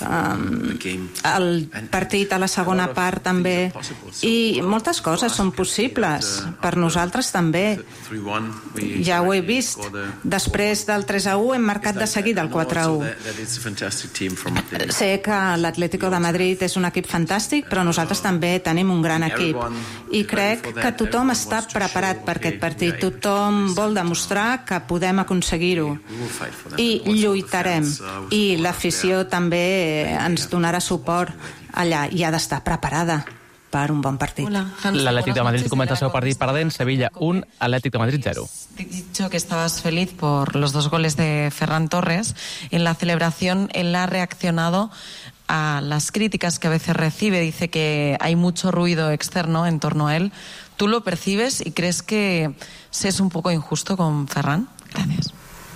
el partit a la segona part també, i moltes coses són possibles per nosaltres també. Ja ho he vist, després del 3-1 hem marcat de seguida el 4-1. Sé que l'Atlético de Madrid és un equip fantàstic, però nosaltres també tenim un gran equip, i crec que tothom està preparat per aquest partit. Tothom vol demostrar que podem aconseguir-ho, i lluitarem, i l'afició també ens donarà suport allà, i ha d'estar preparada per un bon partit. L'Atlètic de Madrid comença el seu partit perdent, Sevilla 1, Atlético de Madrid 0. He dicho que estabas feliz por los 2 goles de Ferran Torres. En la celebración él ha reaccionado a las críticas que a veces recibe. Dice que hay mucho ruido externo en torno a él. ¿Tú lo percibes y crees que se es un poco injusto con Ferran? Gracias.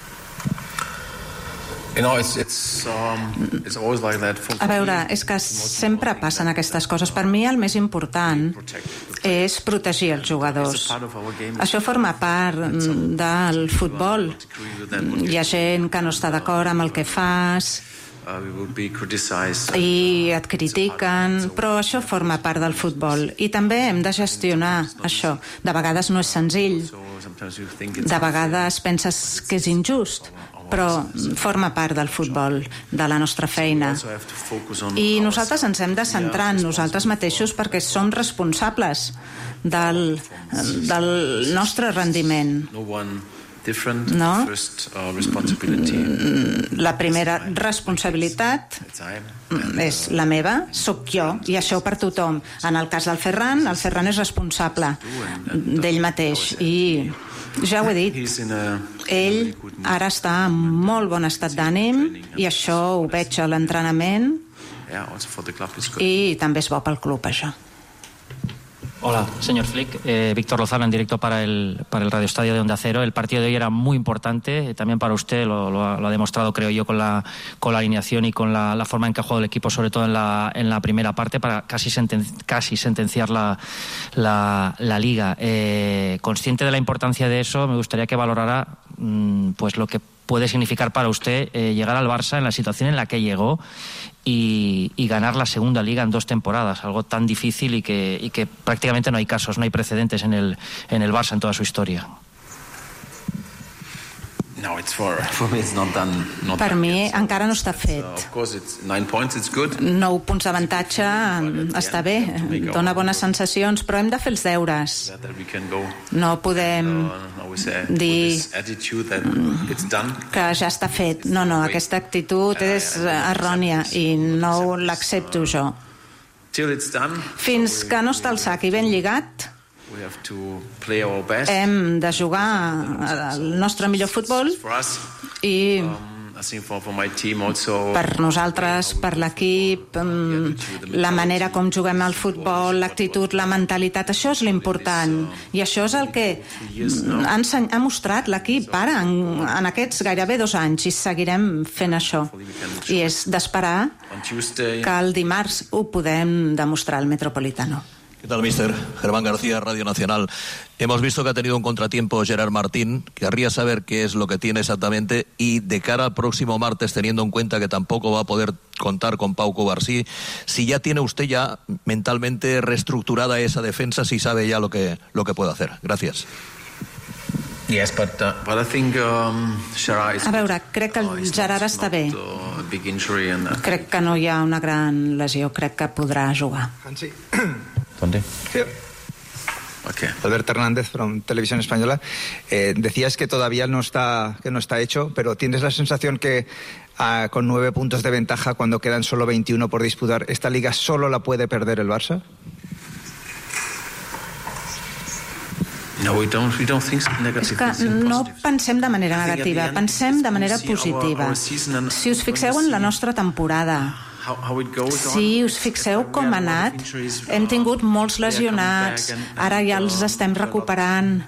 A veure, és que sempre passen aquestes coses. Per mi el més important és protegir els jugadors. Això forma part del futbol. Hi ha gent que no està d'acord amb el que fas i et critiquen, però això forma part del futbol, i també hem de gestionar això. De vegades no és senzill, de vegades penses que és injust, però forma part del futbol, de la nostra feina, i nosaltres ens hem de centrar en nosaltres mateixos perquè som responsables del nostre rendiment. No? La primera responsabilitat és la meva, sóc jo, i això per tothom. En el cas del Ferran, el Ferran és responsable d'ell mateix, i ja ho he dit, ell ara està en molt bon estat d'ànim, i això ho veig a l'entrenament, i també és bo pel club, això. Hola, señor Flick. Víctor Lozano en directo para el Radio Estadio de Onda Cero. El partido de hoy era muy importante, también para usted, lo ha demostrado, creo yo, con la alineación y con la forma en que ha jugado el equipo, sobre todo en la primera parte, para casi sentenciar la Liga. Consciente de la importancia de eso, me gustaría que valorara pues lo que puede significar para usted llegar al Barça en la situación en la que llegó y ganar la segunda Liga en 2 temporadas, algo tan difícil y que prácticamente no hay casos, no hay precedentes en el Barça en toda su historia. Per mi encara no està fet. 9 punts d'avantatge està bé, dona bones sensacions, però hem de fer els deures. No podem dir que ja està fet. No, aquesta actitud és errònia i no l'accepto jo. Fins que no està el sac i ben lligat, hem de jugar el nostre millor futbol i per nosaltres, per l'equip, la manera com juguem al futbol, l'actitud, la mentalitat, això és l'important i això és el que ha mostrat l'equip ara en aquests gairebé 2 anys i seguirem fent això i és d'esperar que el dimarts ho podem demostrar al Metropolitano. ¿Qué tal, mister? Germán García, Radio Nacional. Hemos visto que ha tenido un contratiempo Gerard Martín. Querría saber qué es lo que tiene exactamente y de cara al próximo martes, teniendo en cuenta que tampoco va a poder contar con Pau Cubarsí, si ya tiene usted ya mentalmente reestructurada esa defensa, si sabe ya lo que puede hacer. Gracias. A veure, crec que el Gerard està bé. Crec que no hi ha una gran lesió, crec que podrà jugar. Okay. Alberto Hernández from Televisión Española. Decías que todavía no está hecho, pero ¿tienes la sensación que con 9 puntos de ventaja cuando quedan solo 21 por disputar, esta liga solo la puede perder el Barça? És que no pensem de manera negativa, pensem de manera positiva. Si us fixeu en la nostra temporada, si us fixeu com ha anat, hem tingut molts lesionats, ara ja els estem recuperant,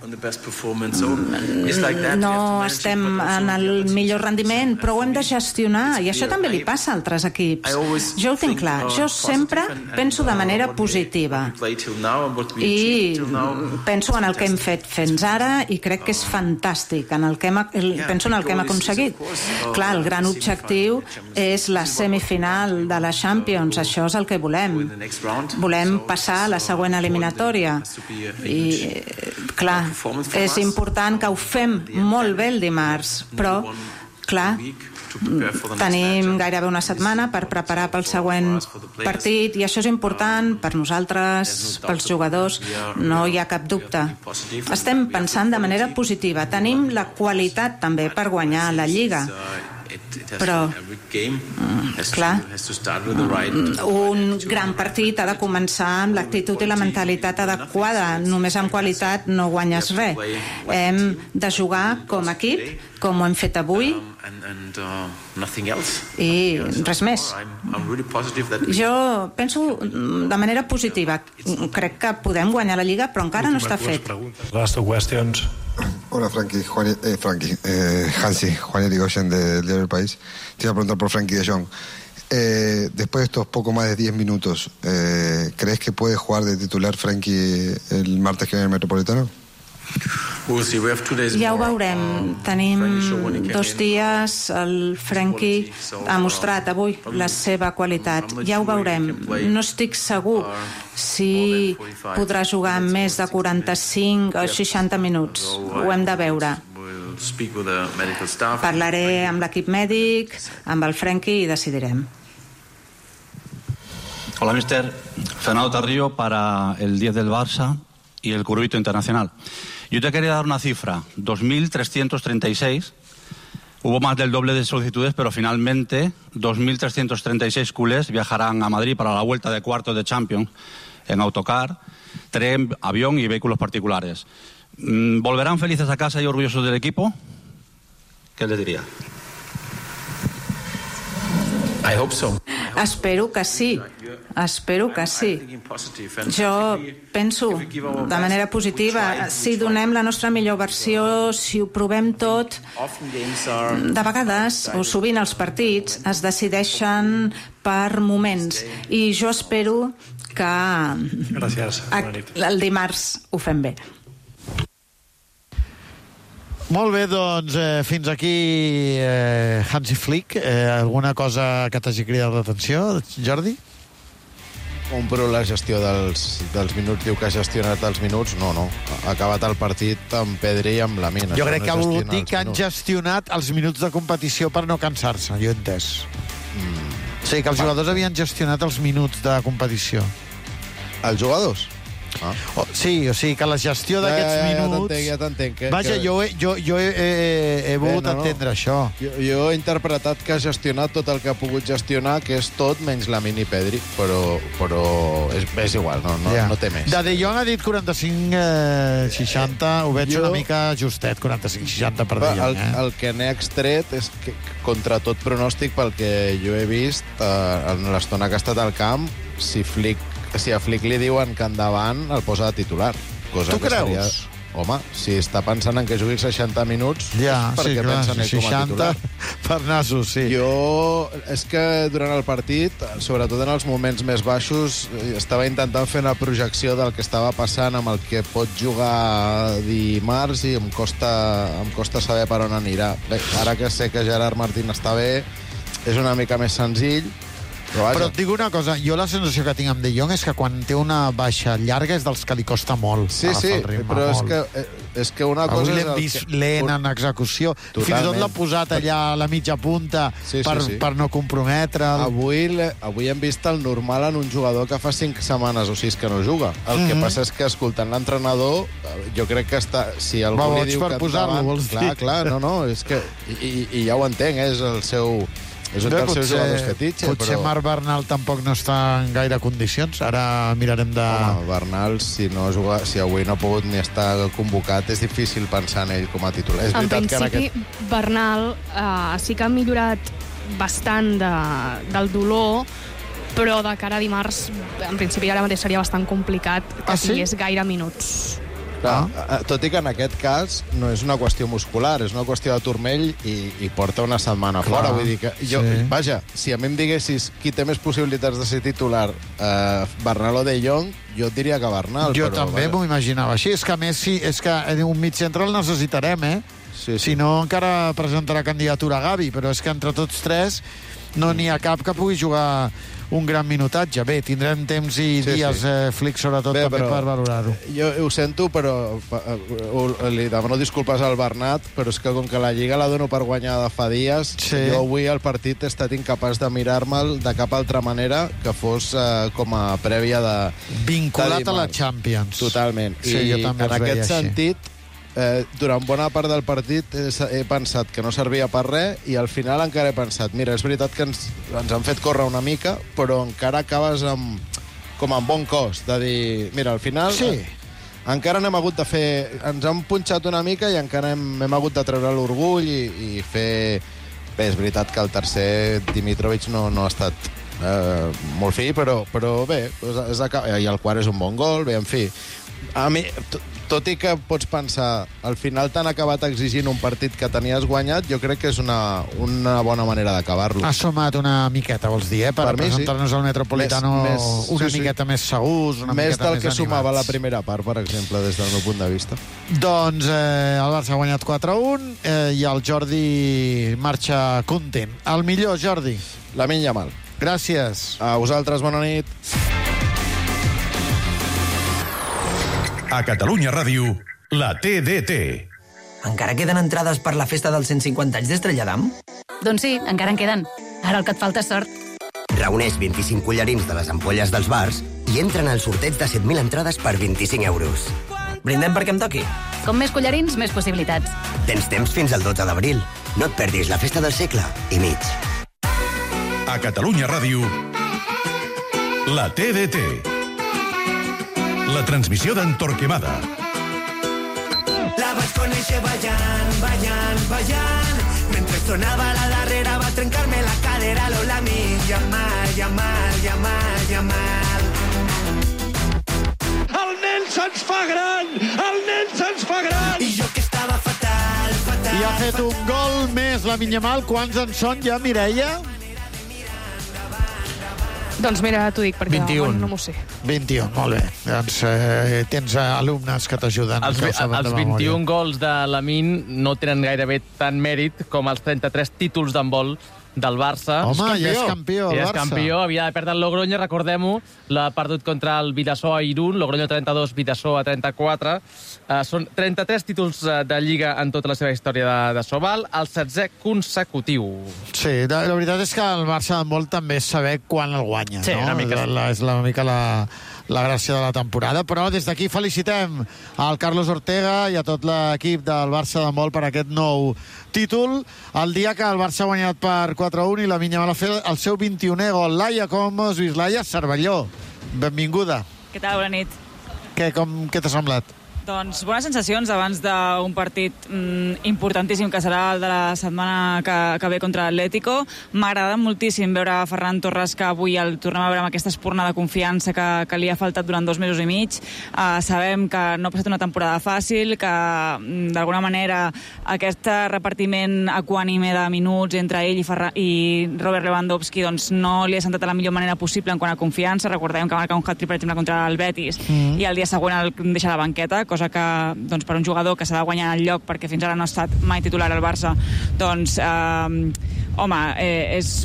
no estem en el millor rendiment, però ho hem de gestionar i això també li passa a altres equips. Jo ho tinc clar, jo sempre penso de manera positiva i penso en el que hem fet fins ara i crec que és fantàstic, penso en el que hem aconseguit. Clar, el gran objectiu és la semifinal de la Champions, això és el que volem. Volem passar a la següent eliminatòria i, clar, és important que ho fem molt bé el dimarts, però, clar, tenim gairebé una setmana per preparar pel següent partit i això és important per nosaltres, pels jugadors, no hi ha cap dubte. Estem pensant de manera positiva, tenim la qualitat també per guanyar la Lliga, però clar, un gran partit ha de començar amb l'actitud i la mentalitat adequada, només amb qualitat no guanyes res. Hem de jugar com a equip, com ho hem fet avui i res més. Jo penso de manera positiva, crec que podem guanyar la Lliga, però encara no està fet. Hola Frankie, Hansi, Juan Irigoyen del Diario El País. Te iba a preguntar por Frankie de Jong. Después de estos poco más de 10 minutos, ¿crees que puede jugar de titular Frankie el martes que viene en el Metropolitano? Ja ho veurem. Tenim 2 dies, el Frenkie ha mostrat avui la seva qualitat. Ja ho veurem. No estic segur si podrà jugar més de 45 o 60 minuts. Ho hem de veure. Parlaré amb l'equip mèdic, amb el Frenkie i decidirem. Hola, mister. Fernando Tarrillo para el 10 del Barça y el Curvito Internacional. Yo te quería dar una cifra, 2.336. Hubo más del doble de solicitudes, pero finalmente 2.336 culés viajarán a Madrid para la vuelta de cuartos de Champions en autocar, tren, avión y vehículos particulares. ¿Volverán felices a casa y orgullosos del equipo? ¿Qué les diría? I hope so. Espero que sí. Jo penso de manera positiva, si donem la nostra millor versió, si ho provem tot, de vegades, o sovint els partits, es decideixen per moments. I jo espero que el dimarts ho fem bé. Molt bé, doncs fins aquí Hansi Flick. Alguna cosa que t'hagi cridat l'atenció, Jordi? Compro la gestió dels minuts. Diu que ha gestionat els minuts. No. Ha acabat el partit amb Pedri i amb Lamine. Jo crec que ha volgut dir que han gestionat els minuts de competició per no cansar-se, jo he entès. O sigui, que els jugadors havien gestionat els minuts de competició. Els jugadors? Sí, o sigui que la gestió d'aquests minuts... Ja t'entenc. Vaja, jo he volgut entendre això. Jo he interpretat que ha gestionat tot el que ha pogut gestionar, que és tot menys Lamine i Pedri, però és igual, no té més. De Jong ha dit 45-60, ho veig una mica justet, 45-60 per De Jong. El que n'he extret és que, contra tot pronòstic, pel que jo he vist, en l'estona que ha estat al camp, si a Flick li diuen que endavant el posa de titular. Tu creus? Home, si està pensant en que jugui 60 minuts, perquè pensa en ell com a titular. 60 per nassos, sí. Jo, és que durant el partit, sobretot en els moments més baixos, estava intentant fer una projecció del que estava passant amb el que pot jugar dimarts i em costa saber per on anirà. Bé, ara que sé que Gerard Martín està bé, és una mica més senzill. Però et dic una cosa, jo la sensació que tinc amb De Jong és que quan té una baixa llarga és dels que li costa molt agafar el ritme. Però és que una cosa... Avui l'hem vist lent en execució. Fins i tot l'ha posat allà a la mitja punta per no comprometre'l. Avui hem vist el normal en un jugador que fa 5 setmanes o 6 que no juga. El que passa és que, escoltant l'entrenador, jo crec que està... Si algú li diu que posar-lo, vols dir? Clar, és que... I ja ho entenc, és el seu... És un dels seus jugadors fetitxe, potser Marc Bernal tampoc no està en gaire condicions. Ara mirarem de... Home, Bernal, si avui no ha pogut ni estar convocat, és difícil pensar en ell com a titular. En principi, Bernal sí que ha millorat bastant del dolor, però de cara a dimarts, en principi ara mateix seria bastant complicat que tingués gaire minuts. Tot i que en aquest cas no és una qüestió muscular, és una qüestió de turmell i porta una setmana fora. Vull dir que vaja, si a mi em diguessis qui té més possibilitats de ser titular, Bernal o De Jong, jo et diria que Bernal. Jo també m'ho imaginava així. És que a més, és que un mig centre el necessitarem, Si no, encara presentarà candidatura a Gavi, però és que entre tots tres no n'hi ha cap que pugui jugar un gran minutatge. Bé, tindrem temps i dies, Flick, sobretot, també per valorar-ho. Jo ho sento, però li demano disculpes al Bernat, però és que com que la Lliga la dono per guanyada fa dies, jo avui al partit he estat incapaç de mirar-me'l de cap altra manera que fos com a prèvia de... Vinculat a la Champions. Totalment. Sí, jo també en aquest sentit, durant bona part del partit he pensat que no servia per res i al final encara he pensat, mira, és veritat que ens han fet córrer una mica, però encara acabes com amb bon cos de dir, mira, al final encara n'hem hagut de fer, ens han punxat una mica i encara hem hagut de treure l'orgull i fer... Bé, és veritat que el tercer Dimitrovic no ha estat molt fi, però bé, i el quart és un bon gol, bé, en fi, a mi... Tot i que pots pensar, al final t'han acabat exigint un partit que tenies guanyat, jo crec que és una bona manera d'acabar-lo. Ha sumat una miqueta, vols dir, per presentar-nos al Metropolitano una miqueta més segurs, una miqueta més animats. Més del que sumava la primera part, per exemple, des del meu punt de vista. Doncs el Barça ha guanyat 4-1 i el Jordi marxa content. El millor, Jordi. Lamine Yamal. Gràcies. A vosaltres, bona nit. A Catalunya Ràdio, la TDT. Encara queden entrades per la festa dels 150 anys d'Estrella d'Am? Doncs sí, encara en queden. Ara el que et falta és sort. Reuneix 25 collarins de les ampolles dels bars i entren al sorteig de 7.000 entrades per 25 euros. Brindem perquè em toqui. Com més collarins, més possibilitats. Tens temps fins al 12 d'abril. No et perdis la festa del segle i mig. A Catalunya Ràdio, la TDT. La transmissió d'en Torquemada. La vaig conèixer ballant, ballant, ballant. Mentre sonava la darrera va trencar-me la cadera l'Olami. Yamal, Yamal, Yamal, Yamal. El nen se'ns fa gran! El nen se'ns fa gran! I jo que estava fatal, fatal. I ha fet un gol més la Yamal. Quants en són ja, Mireia? Doncs mira, t'ho dic, perquè 21. no m'ho sé. 21, molt bé. Doncs tens alumnes que t'ajuden. Els 21 gols de Lamine no tenen gairebé tant mèrit com els 33 títols d'handbol del Barça. Home, ja és campió el ja és Barça. campió, havia de perdre el Logroño, recordem-ho, l'ha perdut contra el Vidasoa a Irún, Logroño 32, Vidasoa 34. Són 33 títols de Lliga en tota la seva història de Sobal, el 16è consecutiu. Sí, la veritat és que el Barça d'handbol també és saber quan el guanya. Sí, no? una mica. És una mica la gràcia de la temporada, però des d'aquí felicitem al Carlos Ortega i a tot l'equip del Barça d'handbol per aquest nou títol, el dia que el Barça ha guanyat per 4-1 i la Yamal ha fet el seu 21è gol. Laia, com has vist? Laia Cervelló, benvinguda. Què tal? Bona nit. Què t'ha semblat? Doncs bones sensacions abans d'un partit importantíssim que serà el de la setmana que ve contra l'Atlético. M'agrada moltíssim veure Ferran Torres, que avui el tornem a veure amb aquesta espurna de confiança que li ha faltat durant 2 mesos i mig. Sabem que no ha passat una temporada fàcil, que d'alguna manera aquest repartiment equànime de minuts entre ell i Robert Lewandowski doncs no li ha sentat de la millor manera possible en quant a confiança. Recordem que marca un hat-trick, per exemple, contra el Betis i el dia següent el deixa a la banqueta, cosa que doncs, per un jugador que s'ha de guanyar el lloc perquè fins ara no ha estat mai titular al Barça, doncs és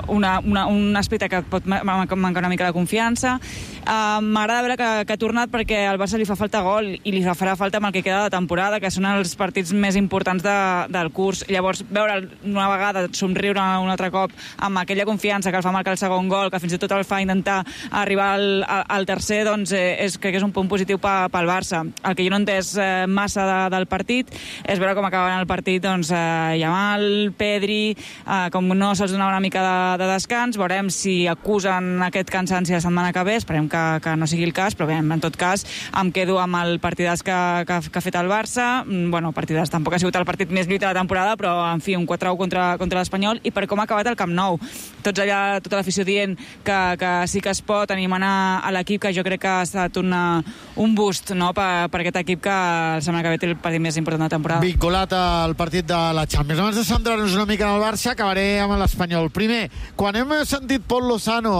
un aspecte que pot mancar una mica de confiança. M'agrada veure que ha tornat perquè al Barça li fa falta gol i li farà falta amb el que queda de temporada, que són els partits més importants del curs. Llavors, veure una vegada somriure un altre cop amb aquella confiança que el fa marcar el segon gol, que fins i tot el fa intentar arribar al tercer, doncs crec que és un punt positiu pel Barça. El que jo no he entès massa del partit és veure com acaben el partit doncs, Yamal, Pedri, com no se'ls donava una mica de descans. Veurem si acusen aquest cansanci la setmana que ve, esperem que no sigui el cas, però bé, en tot cas em quedo amb el partidàs que ha fet el Barça. Bueno, partidàs, tampoc ha sigut el partit més lluit de la temporada, però en fi, un 4-1 contra l'Espanyol, i per com ha acabat el Camp Nou. Tots allà, tota l'afició dient que sí que es pot, animant a l'equip, que jo crec que ha estat un boost, no?, per aquest equip que la setmana que ve té el partit més important de la temporada. Vinculat al partit de la Champions. Abans de centrar-nos una mica en el Barça, acabaré amb l'Espanyol. Primer, quan hem sentit Pol Lozano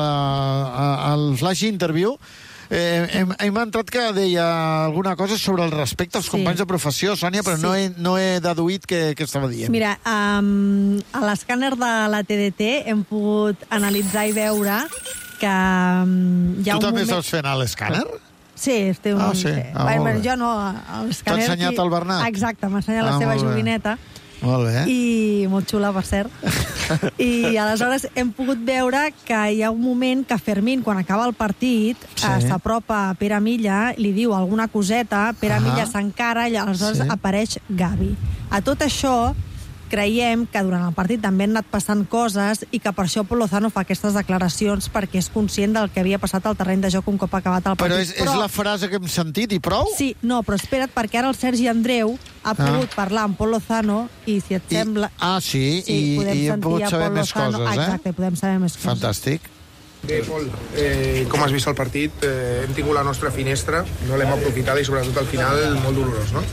al Flash Interview, hem entrat que deia alguna cosa sobre el respecte als companys de professió, Sònia, però no he deduït què estava dient. Mira, a l'escàner de la TDT hem pogut analitzar i veure que hi ha un moment... Tu també estàs fent l'escàner? Sí, estic un... sí. Jo no, l'escàner... T'ha ensenyat el Bernat? Exacte, m'ha ensenyat la seva joguineta. Molt bé. I molt xula, per cert. I aleshores hem pogut veure que hi ha un moment que Fermín, quan acaba el partit, s'apropa a Pere Milla, li diu alguna coseta, Pere Milla s'encara i aleshores apareix Gavi. A tot això, creiem que durant el partit també han anat passant coses i que per això Pol Lozano fa aquestes declaracions, perquè és conscient del que havia passat al terreny de joc un cop acabat el partit. Però és la frase que hem sentit i prou? Sí, no, però espera't, perquè ara el Sergi Andreu ha pogut parlar amb Pol Lozano i, si et sembla... Sí, i hem pogut saber més coses, Exacte, podem saber més coses. Fantàstic. Bé, Pol, com has vist el partit, hem tingut la nostra finestra, no l'hem aprofitada i sobretot al final molt dolorós, no?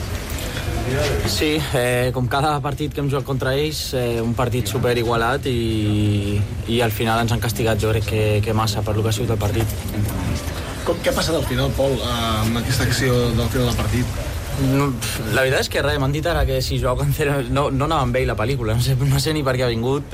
Sí, com cada partit que hem jugat contra ells, un partit super igualat i al final ens han castigat, jo crec que massa per lo que ha sigut el partit. Què ha passat al final, Pol, amb aquesta acció del final del partit? La veritat és que res, m'han dit ara que si Joao Cancelo no anava amb ell la pel·lícula, no sé ni per què ha vingut.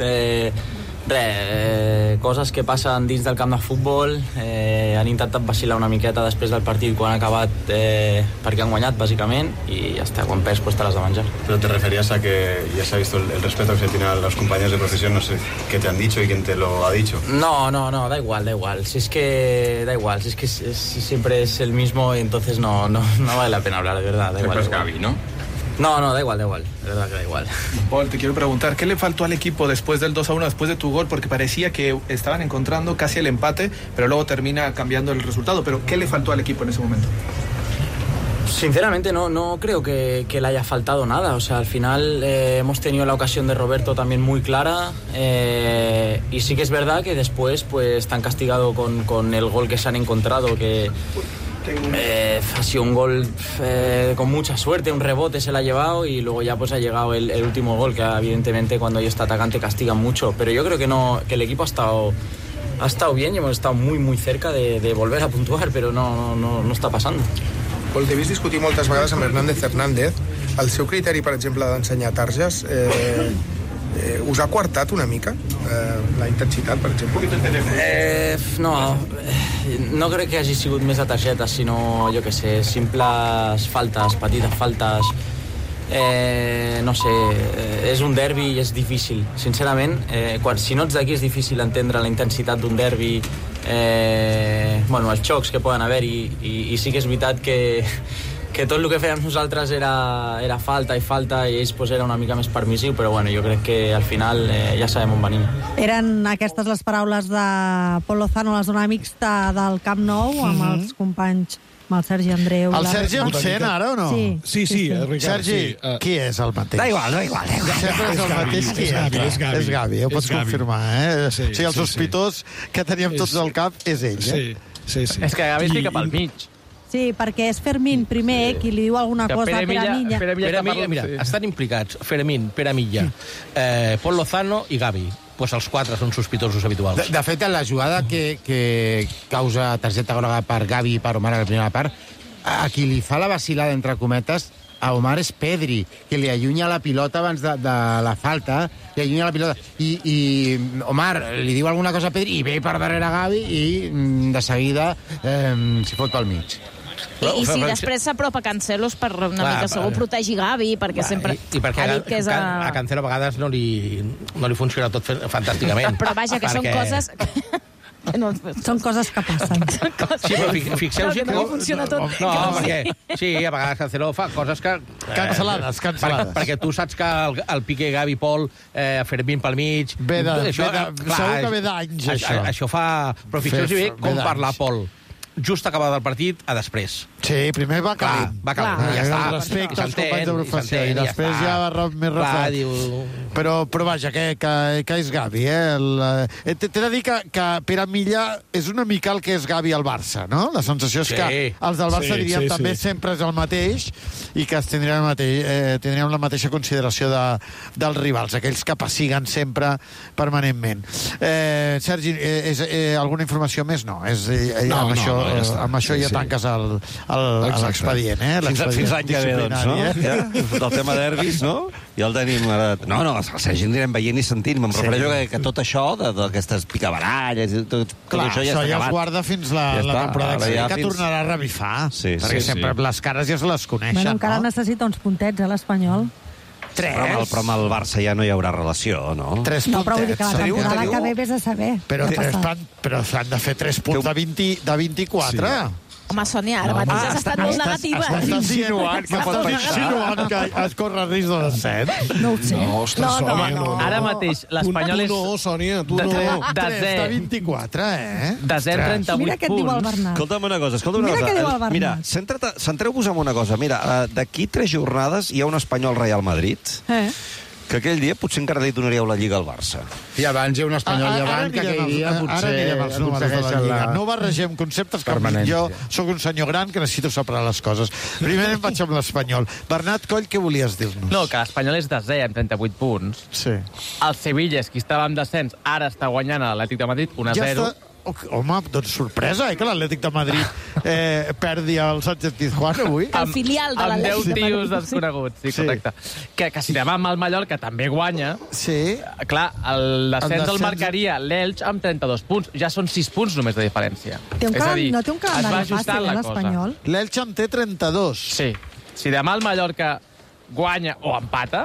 Coses que passen dins del camp de futbol. Han intentat vacilar una miqueta després del partit quan ha acabat, perquè han guanyat bàsicament, y hasta quan perds pues te las de menjar. Pero te referías a que ya se ha visto el respeto que se tiene a los compañeros de profesión, no sé qué te han dicho y quién te lo ha dicho. No, da igual, si es que da igual, si es que siempre es el mismo y entonces no vale la pena hablar, de verdad, da igual. Siempre es Gavi, ¿no? No, da igual, de verdad que da igual. Paul, te quiero preguntar, ¿qué le faltó al equipo después del 2-1, después de tu gol? Porque parecía que estaban encontrando casi el empate, pero luego termina cambiando el resultado. Pero ¿qué le faltó al equipo en ese momento? Sinceramente no creo que le haya faltado nada. O sea, al final hemos tenido la ocasión de Roberto también muy clara, y sí que es verdad que después pues tan castigado con el gol que se han encontrado, que ha sido un gol con mucha suerte, un rebote se la ha llevado y luego ya pues ha llegado el último gol, que evidentemente cuando hay este atacante castiga mucho. Pero yo creo que el equipo ha estado bien y hemos estado muy muy cerca de volver a puntuar, pero no està passant. Pol, t'he vist discutir moltes vegades amb Hernández. El seu criteri, per exemple, d'ensenyar targes, us ha coartat una mica la intensitat, per exemple? No crec que hagi sigut més de targetes, sinó, jo què sé, simples faltes, petites faltes. No sé, és un derbi i és difícil, sincerament. Si no ets d'aquí és difícil entendre la intensitat d'un derbi, els xocs que poden haver-hi, i sí que és veritat que tot el que fèiem nosaltres era falta, i ells pues, era una mica més permissiu, però bueno, jo crec que al final ja sabem on venim. Eren aquestes les paraules de Pol Lozano a la zona mixta del Camp Nou, amb els companys, amb el Sergi Andreu. El Sergi em sent ara o no? Sí. Ricard, Sergi, qui és el mateix? Da igual. Sempre és el mateix qui és Gavi, ho pots confirmar, eh? Sí, el sospitós que teníem tots al cap és ell, eh? Sí. És que Gavi estic cap al mig. Sí, perquè és Fermín primer qui li diu alguna cosa a Pere Milla. Mira, estan implicats Fermín, Pere Milla, Pol Lozano i Gavi. Pues els quatre són sospitosos habituals. De fet, en la jugada que causa targeta groga per Gavi i per Omar a la primera part, a qui li fa la vacilada, entre cometes, a Omar és Pedri, que li allunya la pilota abans de la falta, li allunya la pilota, i Omar li diu alguna cosa a Pedri, i ve per darrere Gavi, i de seguida s'hi fot pel mig. I si després s'apropa Cancelo per una mica segur protegir Gavi, perquè sempre i perquè ha dit que és a Cancelo a vegades no li funciona tot fantàsticament. Però vaja, que són coses... Són coses que passen. Sí, però fixeu-vos que... No funciona tot. No, perquè... Sí, a vegades Cancelo fa coses que... Cancel·lades. Perquè tu saps que el Piqué, Gavi, Pol, Fermín pel mig... Segur que ve d'anys, això. Això fa... Però fixeu-vos bé com parla Pol. Just acabat el partit a després. Sí, primer va calent. Ja està. Respecte als companys de professió. I després ja va més reflet. Però vaja, que és Gavi, eh? T'he de dir que Pere Milla és una mica el que és Gavi al Barça, no? La sensació és que els del Barça diríem també sempre és el mateix i que tindríem la mateixa consideració dels rivals, aquells que passiguen sempre permanentment. Sergi, alguna informació més? No. Amb això ja tanques l'expedient, eh? Fins l'any que ve, doncs, no? Del tema derbis, no? Ja el tenim... No, el Sergi anirem veient i sentint. Me'n refereixo que tot això, d'aquestes picabaralles... Clar, això ja es guarda fins la temporada que tornarà a revifar. Perquè sempre les cares ja se les coneixen. Encara necessita uns puntets, l'Espanyol. 3. Però amb el Barça ja no hi haurà relació, no? 3 puntets. No, però vull dir que la temporada que ve vés a saber. Però s'han de fer 3 punts de 24. Home, Sònia, ara mateix has estat molt negativa. Estàs insinuant que es corre risc de descens? No ho sé. No, ostres, Sònia, no. Ara mateix l'Espanyol és... Tu no, Sònia, tu no. 3 de 24, eh? Desè 38 Mira què et diu el Bernat. Escolta'm una cosa. Mira què diu el Bernat. Mira, centreu-vos en una cosa. Mira, d'aquí 3 jornades hi ha un Espanyol Real Madrid. Que aquell dia potser encara li donaríeu la Lliga al Barça. I abans hi ha un Espanyol llevant que aquell dia potser... Ara anirem als números de la Lliga. No barregem conceptes que jo sóc un senyor gran que necessito separar les coses. Primer em vaig amb l'Espanyol. Bernat Coll, què volies dir-nos? No, que l'Espanyol és desè amb 38 punts. Sí. El Sevilla, que estava en descens, ara està guanyant a l'Atlètic de Madrid 1-0. Home, doncs sorpresa, que l'Atlètic de Madrid perdi el Sánchez Pizjuán avui. El filial de l'Atlètic de Madrid. Amb 10 tios desconeguts, sí, correcte. Que si demà amb el Mallorca també guanya, clar, el descens el marcaria l'Elx amb 32 punts. Ja són 6 punts només de diferència. No té un calendari fàcil, l'Espanyol? L'Elx en té 32. Sí. Si demà el Mallorca guanya o empata,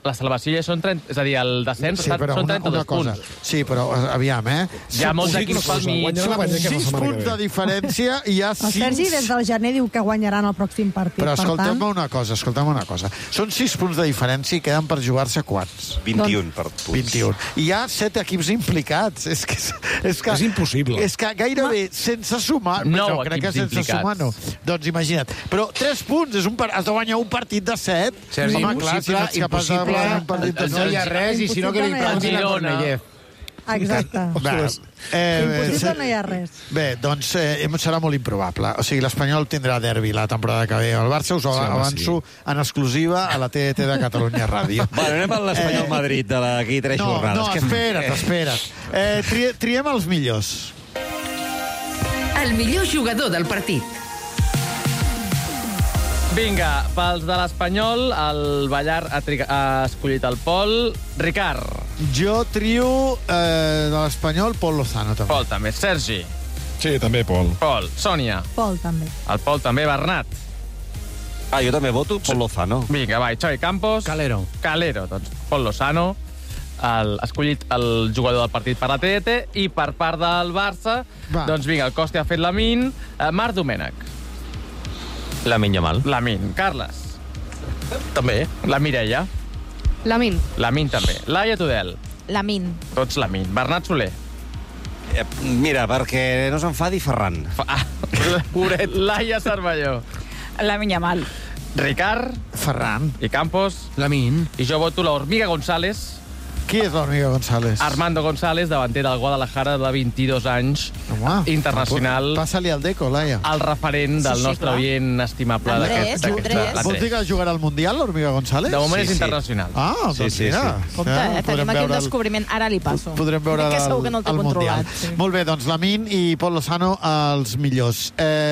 la salvació ja són 30... És a dir, el descens Sí, però són una 32 cosa. punts. Sí, però aviam, Hi ha molts equips pel mig. Són 6 punts de diferència i hi ha 5... El Sergi des del gener diu que guanyaran el pròxim partit. Però escolta'm per tant... una cosa. Són 6 punts de diferència i queden per jugar-se quants? 21 per punts. 21. I hi ha 7 equips implicats. És impossible. És que gairebé sense sumar... Nou crec que equips sense implicats. sumar no. Doncs imagina't. Però 3 punts, has de guanyar un partit de 7. Sergi, Home, clar, si no ets capaç de guanyar un partit de 7. No hi ha res, i si no que li preguntin a Cornellef. Exacte. Impossible no hi ha res. Bé, doncs serà molt improbable. O sigui, l'Espanyol tindrà derbi la temporada que ve al Barça. Us ho avanço en exclusiva a la TDT de Catalunya Ràdio. Bueno, anem a l'Espanyol Madrid de d'aquí 3 jornades. No, espera't. Triem els millors. El millor jugador del partit. Vinga, pels de l'Espanyol, el Ballar ha escollit el Pol. Ricard. Jo trio de l'Espanyol Pol Lozano, també. Pol, també. Sergi. Sí, també Pol. Pol. Sònia. Pol, també. El Pol, també. Bernat. Jo també voto Pol Lozano. Vinga, va. Xavi Campos. Calero. Doncs Pol Lozano. Ha escollit el jugador del partit per la TDT. I per part del Barça, doncs vinga, el Costi ha fet Lamine. Marc Domènech. Lamine Yamal. Lamine. Carles. També. La Mireia. Lamine. Lamine també. Laia Tudel. Lamine. Tots Lamine. Bernat Soler. Mira, perquè no s'enfadi Ferran. Pobret. Laia Cervelló. Lamine Yamal. Ricard. Ferran. I Campos. Lamine. I jo voto l'Hormiga González. Qui és l'Hormiga González? Armando González, davanter del Guadalajara de 22 anys, internacional. Passa-li al Deco, Laia. El referent del nostre oient estimable d'aquest. Vols dir que jugarà al Mundial, l'Hormiga González? De moment és internacional. Doncs mira. Compte, tenim aquí un descobriment. Ara li passo. Podrem veure que segur que no el té Mundial. controlat. Molt bé, doncs Lamine i Pol Lozano els millors.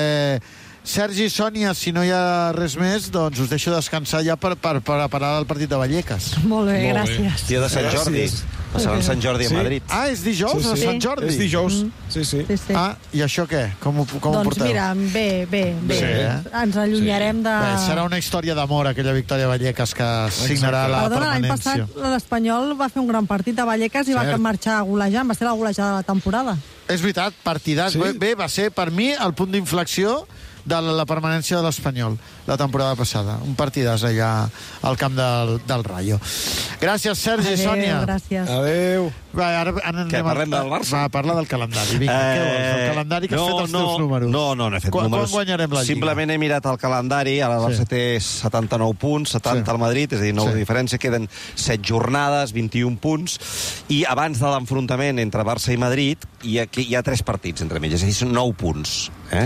Sergi, Sònia, si no hi ha res més, doncs us deixo descansar ja per parar el partit de Vallecas. Molt bé, gràcies. Dia de Sant Jordi. Passaran Sant Jordi a Madrid. És dijous, a Sant Jordi? És dijous, sí. I això què? Com ho porteu? Doncs mira, bé. Ens allunyarem de... Serà una història d'amor, aquella victòria a Vallecas que signarà la permanència. L'any passat l'Espanyol va fer un gran partit a Vallecas i va marxar golejant. Va ser la golejada de la temporada. És veritat, partidàs. Bé, va ser, per mi, el punt d'inflexió de la permanència de l'Espanyol la temporada passada. Un partidàs allà al camp del Rayo. Gràcies, Sergi, Sònia. Gràcies. Adéu. Va, ara parlem del Barça? Va, parla del calendari. Vinga, què vols? El calendari que has fet els teus números. No he fet números. Quan guanyarem la Lliga? Simplement he mirat el calendari. Ara el Barça té 79 punts, 70 al Madrid, és a dir, 9 de diferència. Queden 7 jornades, 21 punts. I abans de l'enfrontament entre Barça i Madrid, hi ha 3 partits entre mig, és a dir, són 9 punts.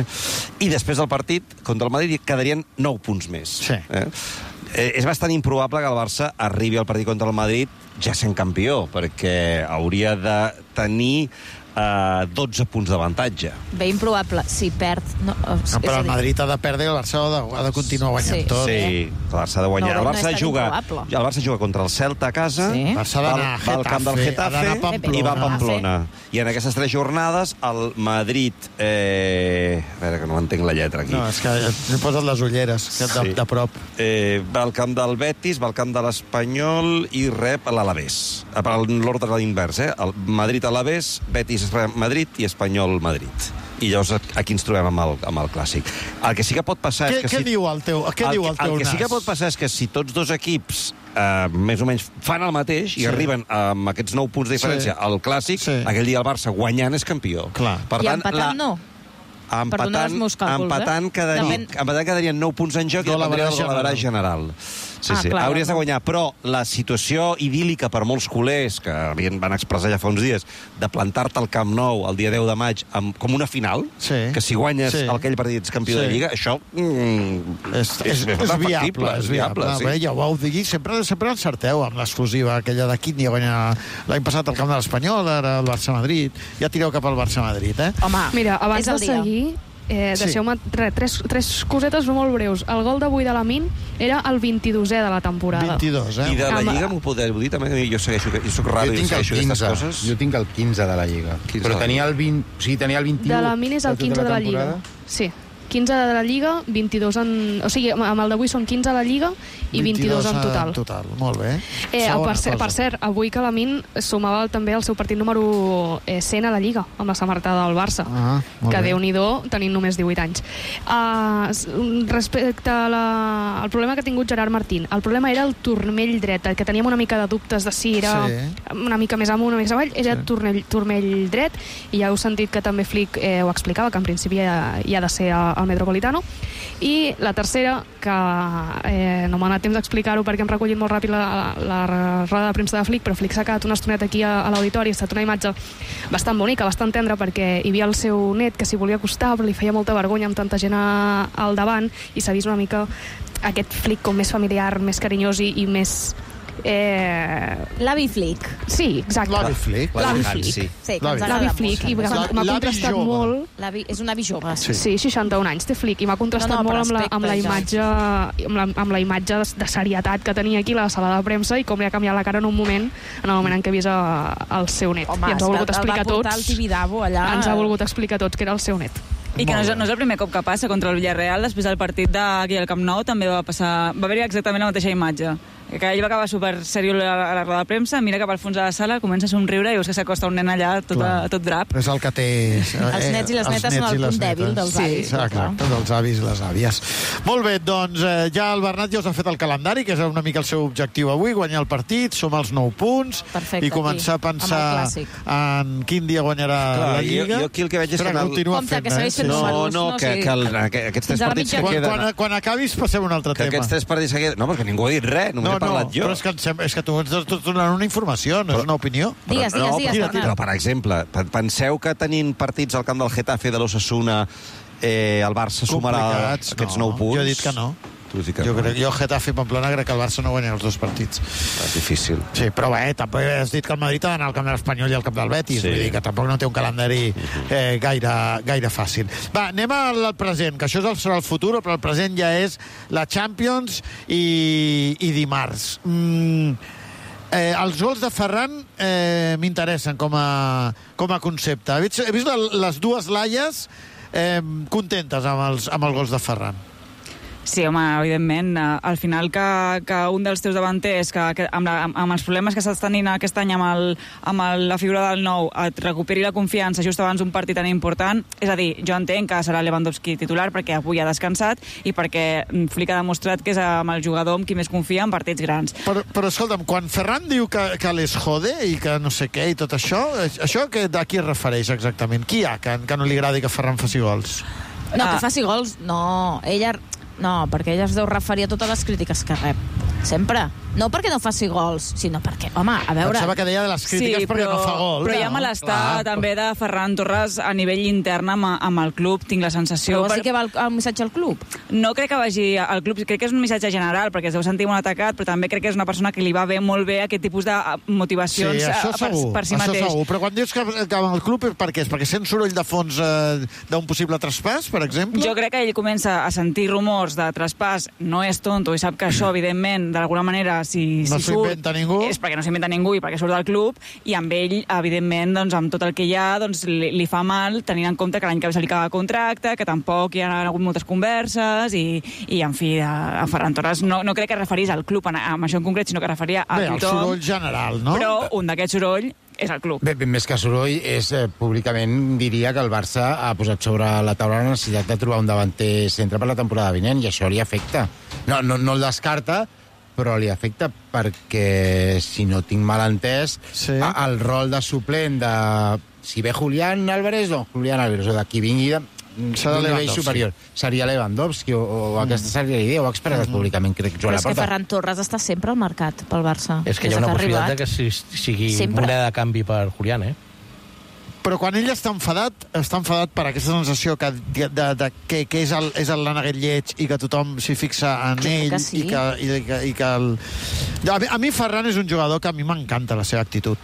I després del partit contra el Madrid quedarien 9 punts més. És bastant improbable que el Barça arribi al partit contra el Madrid ja sent campió, perquè hauria de tenir 12 punts d'avantatge. Bé improbable, si perd... Però el Madrid ha de perdre i el Barça ha de continuar guanyant tot. Sí, el Barça ha de guanyar. El Barça juga contra el Celta a casa, va al camp del Getafe i va a Pamplona. I en aquestes 3 jornades el Madrid... A veure, que no entenc la lletra aquí. No, és que m'he posat les ulleres de prop. Va al camp del Betis, va al camp de l'Espanyol i rep l'Alavés. Per l'ordre a l'invers, el Madrid-Alavés, Betis Madrid i Espanyol-Madrid. I llavors aquí ens trobem amb el clàssic. El que sí que pot passar és que... Què diu el teu nas? El que sí que pot passar és que si tots dos equips més o menys fan el mateix i arriben amb aquests 9 punts de diferència al clàssic, aquell dia el Barça guanyant és campió. I empatant no? Empatant quedarien 9 punts en joc i dependria del golaverat general. Sí, hauries de guanyar, però la situació idíl·lica per molts culers, que van expressar ja fa uns dies, de plantar-te al Camp Nou el dia 10 de maig com una final, que si guanyes aquell partit ets campió de Lliga, això és viable. És viable. Ja ho vau dir, sempre encerteu amb l'exclusiva aquella de Quitnia guanyar l'any passat al camp de l'Espanyol, ara el Barça-Madrid. Ja tireu cap al Barça-Madrid, Home, mira, abans de seguir... deixeu-me tres cosetes molt breus. El gol d'avui de Lamine era el 22è de la temporada. 22, I de la Lliga m'ho podeu dir també? Jo soc raro i segueixo aquestes coses. Jo tinc el 15 de la Lliga. Però tenia el 20... O sigui, tenia el 21... De Lamine és el 15 de la Lliga. Sí. 15 de la Lliga, 22 o sigui, amb el d'avui són 15 a la Lliga i 22 en total. Molt bé. Per cert, avui Calamin sumava també el seu partit número 100 a la Lliga, amb la samarreta del Barça, que Déu-n'hi-do, tenint només 18 anys. Respecte al problema que ha tingut Gerard Martín, el problema era el turmell dret, que teníem una mica de dubtes de si era una mica més amunt, una mica més avall, era turmell dret, i ja heu sentit que també Flick ho explicava, que en principi hi ha de ser al Metropolitano. I la tercera, que no m'ha anat temps d'explicar-ho perquè hem recollit molt ràpid la roda de premsa de Flick, però Flick s'ha quedat una estoneta aquí a l'auditori, ha estat una imatge bastant bonica, bastant tendra, perquè hi havia el seu net que s'hi volia acostar, però li feia molta vergonya amb tanta gent al davant, i s'ha vist una mica aquest Flick com més familiar, més carinyós i més... L'avi Flick. Sí, exacte. L'avi Flick. L'avi Flick, i m'ha contrastat molt. És un avi jove. Sí, 61 anys té Flick, i m'ha contrastat molt amb la imatge de serietat que tenia aquí a la sala de premsa, i com li ha canviat la cara en el moment en què ha vist el seu net. I ens ha volgut explicar tots. Ens ha volgut explicar tots que era el seu net. I que no és el primer cop que passa contra el Villarreal. Després del partit d'aquí al Camp Nou també va haver-hi exactament la mateixa imatge, que ell va acabar super seriós a la roda de premsa, mira cap al fons de la sala, comença a somriure i veus que s'acosta un nen allà tot drap. És el que té... Els nets i les netes són el punt dèbil dels avis. Exacte, dels avis i les àvies. Molt bé, doncs ja el Bernat ja us ha fet el calendari, que és una mica el seu objectiu avui, guanyar el partit, sumar els 9 punts i començar a pensar en quin dia guanyarà la Lliga. Jo aquí el que veig és que... que aquests 3 partits que queden... Quan acabis passem un altre tema. Que aquests 3 partits que queden... No, perquè ningú ha dit res, només he parlat jo. Però és que tu ens estàs donant una informació, no és una opinió. Digues, però, per exemple, penseu que tenint partits al camp del Getafe, de l'Osasuna, el Barça sumarà aquests 9 punts? Jo he dit que no. Jo Getafe i Pamplona crec que el Barça no guanya els 2 partits. És difícil. Sí, però bé, tampoc has dit que el Madrid ha d'anar al camp de l'Espanyol i al camp del Betis, vull dir que tampoc no té un calendari gaire fàcil. Va, anem al present, que això serà el futur, però el present ja és la Champions i dimarts. Els gols de Ferran m'interessen com a concepte. He vist les dues Laies contentes amb els gols de Ferran. Sí, home, evidentment. Al final que un dels teus davanters, que amb els problemes que s'està tenint aquest any amb la figura del nou, et recuperi la confiança just abans d'un partit tan important, és a dir, jo entenc que serà Lewandowski titular perquè avui ha descansat i perquè Flick ha demostrat que és amb el jugador amb qui més confia en partits grans. Però escolta'm, quan Ferran diu que les jode i que no sé què i tot això a qui es refereix exactament? Qui hi ha que no li agradi que Ferran faci gols? No, que faci gols, no. No, perquè ella es deu referir a totes les crítiques que rep. Sempre. No perquè no faci gols, sinó perquè, home, a veure... Pensava que deia de les crítiques perquè no fa gols. Però hi ha malestar també de Ferran Torres a nivell intern amb el club, tinc la sensació... Però vols dir que va el missatge al club? No crec que vagi al club, crec que és un missatge general, perquè es deu sentir molt atacat, però també crec que és una persona que li va bé molt bé aquest tipus de motivacions per si mateix. Això segur, però quan dius que amb el club, per què és? Perquè sent soroll de fons d'un possible traspàs, per exemple? Jo crec que ell comença a sentir rumors de traspàs, no és tonto i sap que això, evidentment, d'alguna manera, si surt, és perquè no s'inventa ningú i perquè surt del club, i amb ell, evidentment, doncs, amb tot el que hi ha, doncs, li fa mal, tenint en compte que l'any que ve se li acaba contracte, que tampoc hi ha hagut moltes converses, i en fi, a Ferran Torres no crec que es referís al club amb això en concret, sinó que es referia a tothom. Bé, el soroll general, no? Però un d'aquest soroll és el club. Bé, més que soroll, públicament diria que el Barça ha posat sobre la taula la necessitat de trobar un davanter centre per la temporada vinent, i això li afecta. No el descarta, però li afecta perquè, si no tinc mal entès, el rol de suplent de... Si ve Julián Álvarez, o de qui vingui d'un nivell superior, seria Lewandowski, o aquesta seria l'idea, ho ha expressat públicament, crec, Joan Laporta. Però és que Ferran Torres està sempre al mercat pel Barça. És que hi ha una possibilitat que sigui moneda de canvi per Julián, Però quan ell està enfadat per aquesta sensació que és l'Aneguet lleig i que tothom s'hi fixa en ell i que a mi Ferran és un jugador que a mi m'encanta la seva actitud,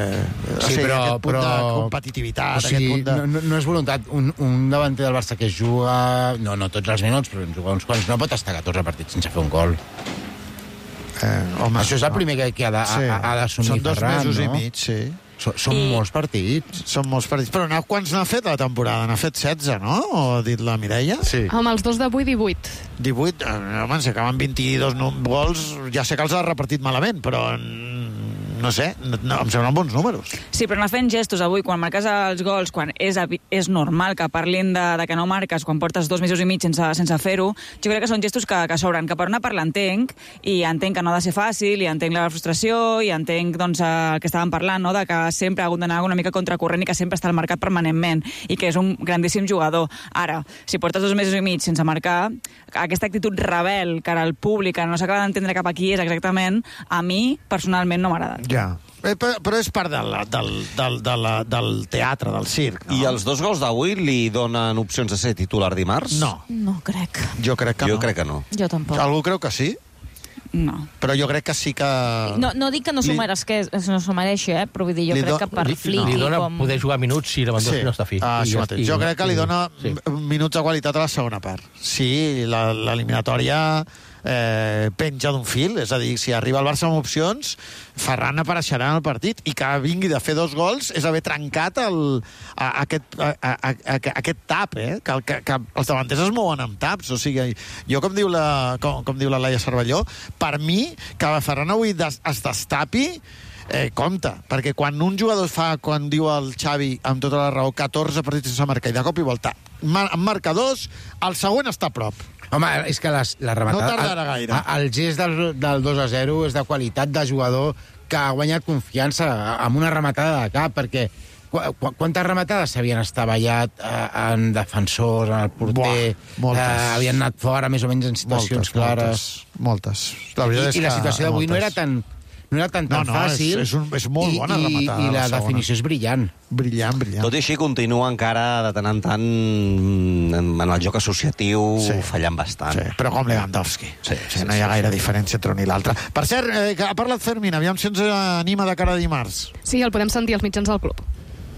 aquest punt de competitivitat, aquest punt de... No és voluntat, un davanter del Barça que juga no tots els minuts, però juga uns quants, no pot estar 14 partits sense fer un gol. Això és el primer que ha d'assumir Ferran, no? Són 2 mesos i mig, sí. Són molts partits. Són molts partits. Però quants n'ha fet a la temporada? N'ha fet 16, no? O ha dit la Mireia? Sí. Amb els dos d'avui, 18. 18? Home, si acaben 22 gols, ja sé que els ha repartit malament, però no sé, em semblen bons números. Sí, però anar fent gestos avui, quan marques els gols, quan és normal que parlin de que no marques, quan portes 2 mesos i mig sense fer-ho, jo crec que són gestos que sobren, que per una part l'entenc, i entenc que no ha de ser fàcil, i entenc la frustració, i entenc doncs, el que estàvem parlant, no? De que sempre ha hagut d'anar una mica contracorrent i que sempre està al mercat permanentment, i que és un grandíssim jugador. Ara, si portes 2 mesos i mig sense marcar, aquesta actitud rebel cara al públic, que no s'acaba d'entendre cap a qui és exactament, a mi, personalment, no m'ha agradat. Ja. Però és part del teatre, del circ. No? I els 2 gols d'avui li donen opcions de ser titular dimarts? No. No crec. Jo crec que no. Jo tampoc. Algú creu que sí? No. Però jo crec que sí que... No dic que no s'ho mereixi, però vull dir, jo crec que per fliqui... Li dona poder jugar minuts si Lewandowski no està fi. Això mateix. Jo crec que li dona minuts de qualitat a la segona part. Sí, l'eliminatòria penja d'un fil, és a dir, si arriba el Barça amb opcions, Ferran apareixerà en el partit, i que vingui de fer 2 gols és haver trencat aquest tap, que els davanters es mouen amb taps, o sigui, jo, com diu la Laia Cervelló, per mi, que Ferran avui es destapi, compte, perquè quan un jugador quan diu el Xavi, amb tota la raó, 14 partits sense marcar, i de cop i volta en marca 2, el següent està a prop. Home, és que la rematada... No tardarà gaire. El gest del 2-0 és de qualitat de jugador que ha guanyat confiança amb una rematada de cap, perquè quantes rematades s'havien estavellat en defensors, en el porter? Moltes. Havien anat fora, més o menys, en situacions clares. Moltes. I la situació d'avui no era tan fàcil. És molt bona rematada. I la definició és brillant. Brillant. Tot i així, continua encara de tant en tant en el joc associatiu fallant bastant. Sí, però com Lewandowski. No hi ha gaire diferència entre un i l'altre. Per cert, que ha parlat Fermín, aviam si ens anima de cara a dimarts. Sí, el podem sentir als mitjans del club.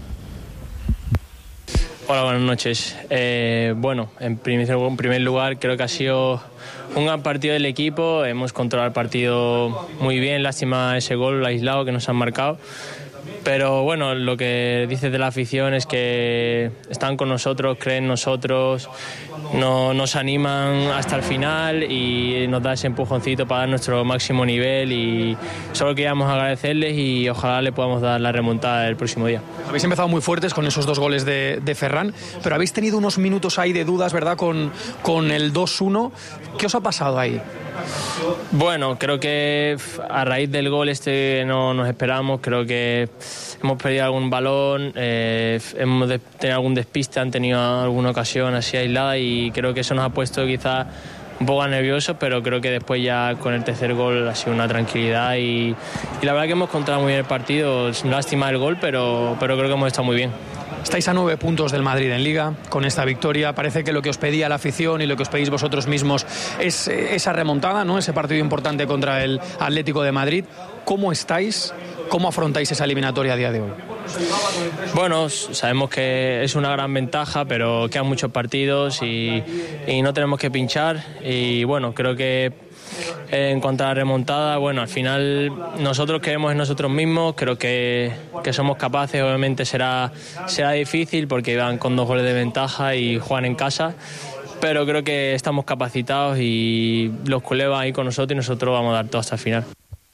Hola, buenas noches. Bueno, en primer lugar, creo que ha sido un gran partido del equipo. Hemos controlado el partido muy bien. Lástima ese gol aislado que nos han marcado. Pero bueno, lo que dices de la afición es que están con nosotros, creen en nosotros, nos animan hasta el final y nos da ese empujoncito para dar nuestro máximo nivel, y solo queríamos agradecerles y ojalá le podamos dar la remontada el próximo día. Habéis empezado muy fuertes con esos 2 goles de Ferran, pero habéis tenido unos minutos ahí de dudas, ¿verdad?, con el 2-1. ¿Qué os ha pasado ahí? Bueno, creo que a raíz del gol no nos esperamos, creo que hemos perdido algún balón, hemos tenido algún despiste, han tenido alguna ocasión así aislada, y creo que eso nos ha puesto quizás un poco nerviosos, pero creo que después ya con el tercer gol ha sido una tranquilidad, y la verdad que hemos controlado muy bien el partido. Lástima el gol, pero creo que hemos estado muy bien. Estáis a 9 puntos del Madrid en Liga con esta victoria. Parece que lo que os pedía la afición y lo que os pedís vosotros mismos es esa remontada, ¿no? Ese partido importante contra el Atlético de Madrid. ¿Cómo estáis? ¿Cómo afrontáis esa eliminatoria a día de hoy? Bueno, sabemos que es una gran ventaja, pero quedan muchos partidos y no tenemos que pinchar. Y bueno, creo que en cuanto a la remontada, bueno, al final nosotros creemos en nosotros mismos, creo que somos capaces. Obviamente será difícil porque van con 2 goles de ventaja y juegan en casa, pero creo que estamos capacitados y los culés van ahí con nosotros y nosotros vamos a dar todo hasta el final.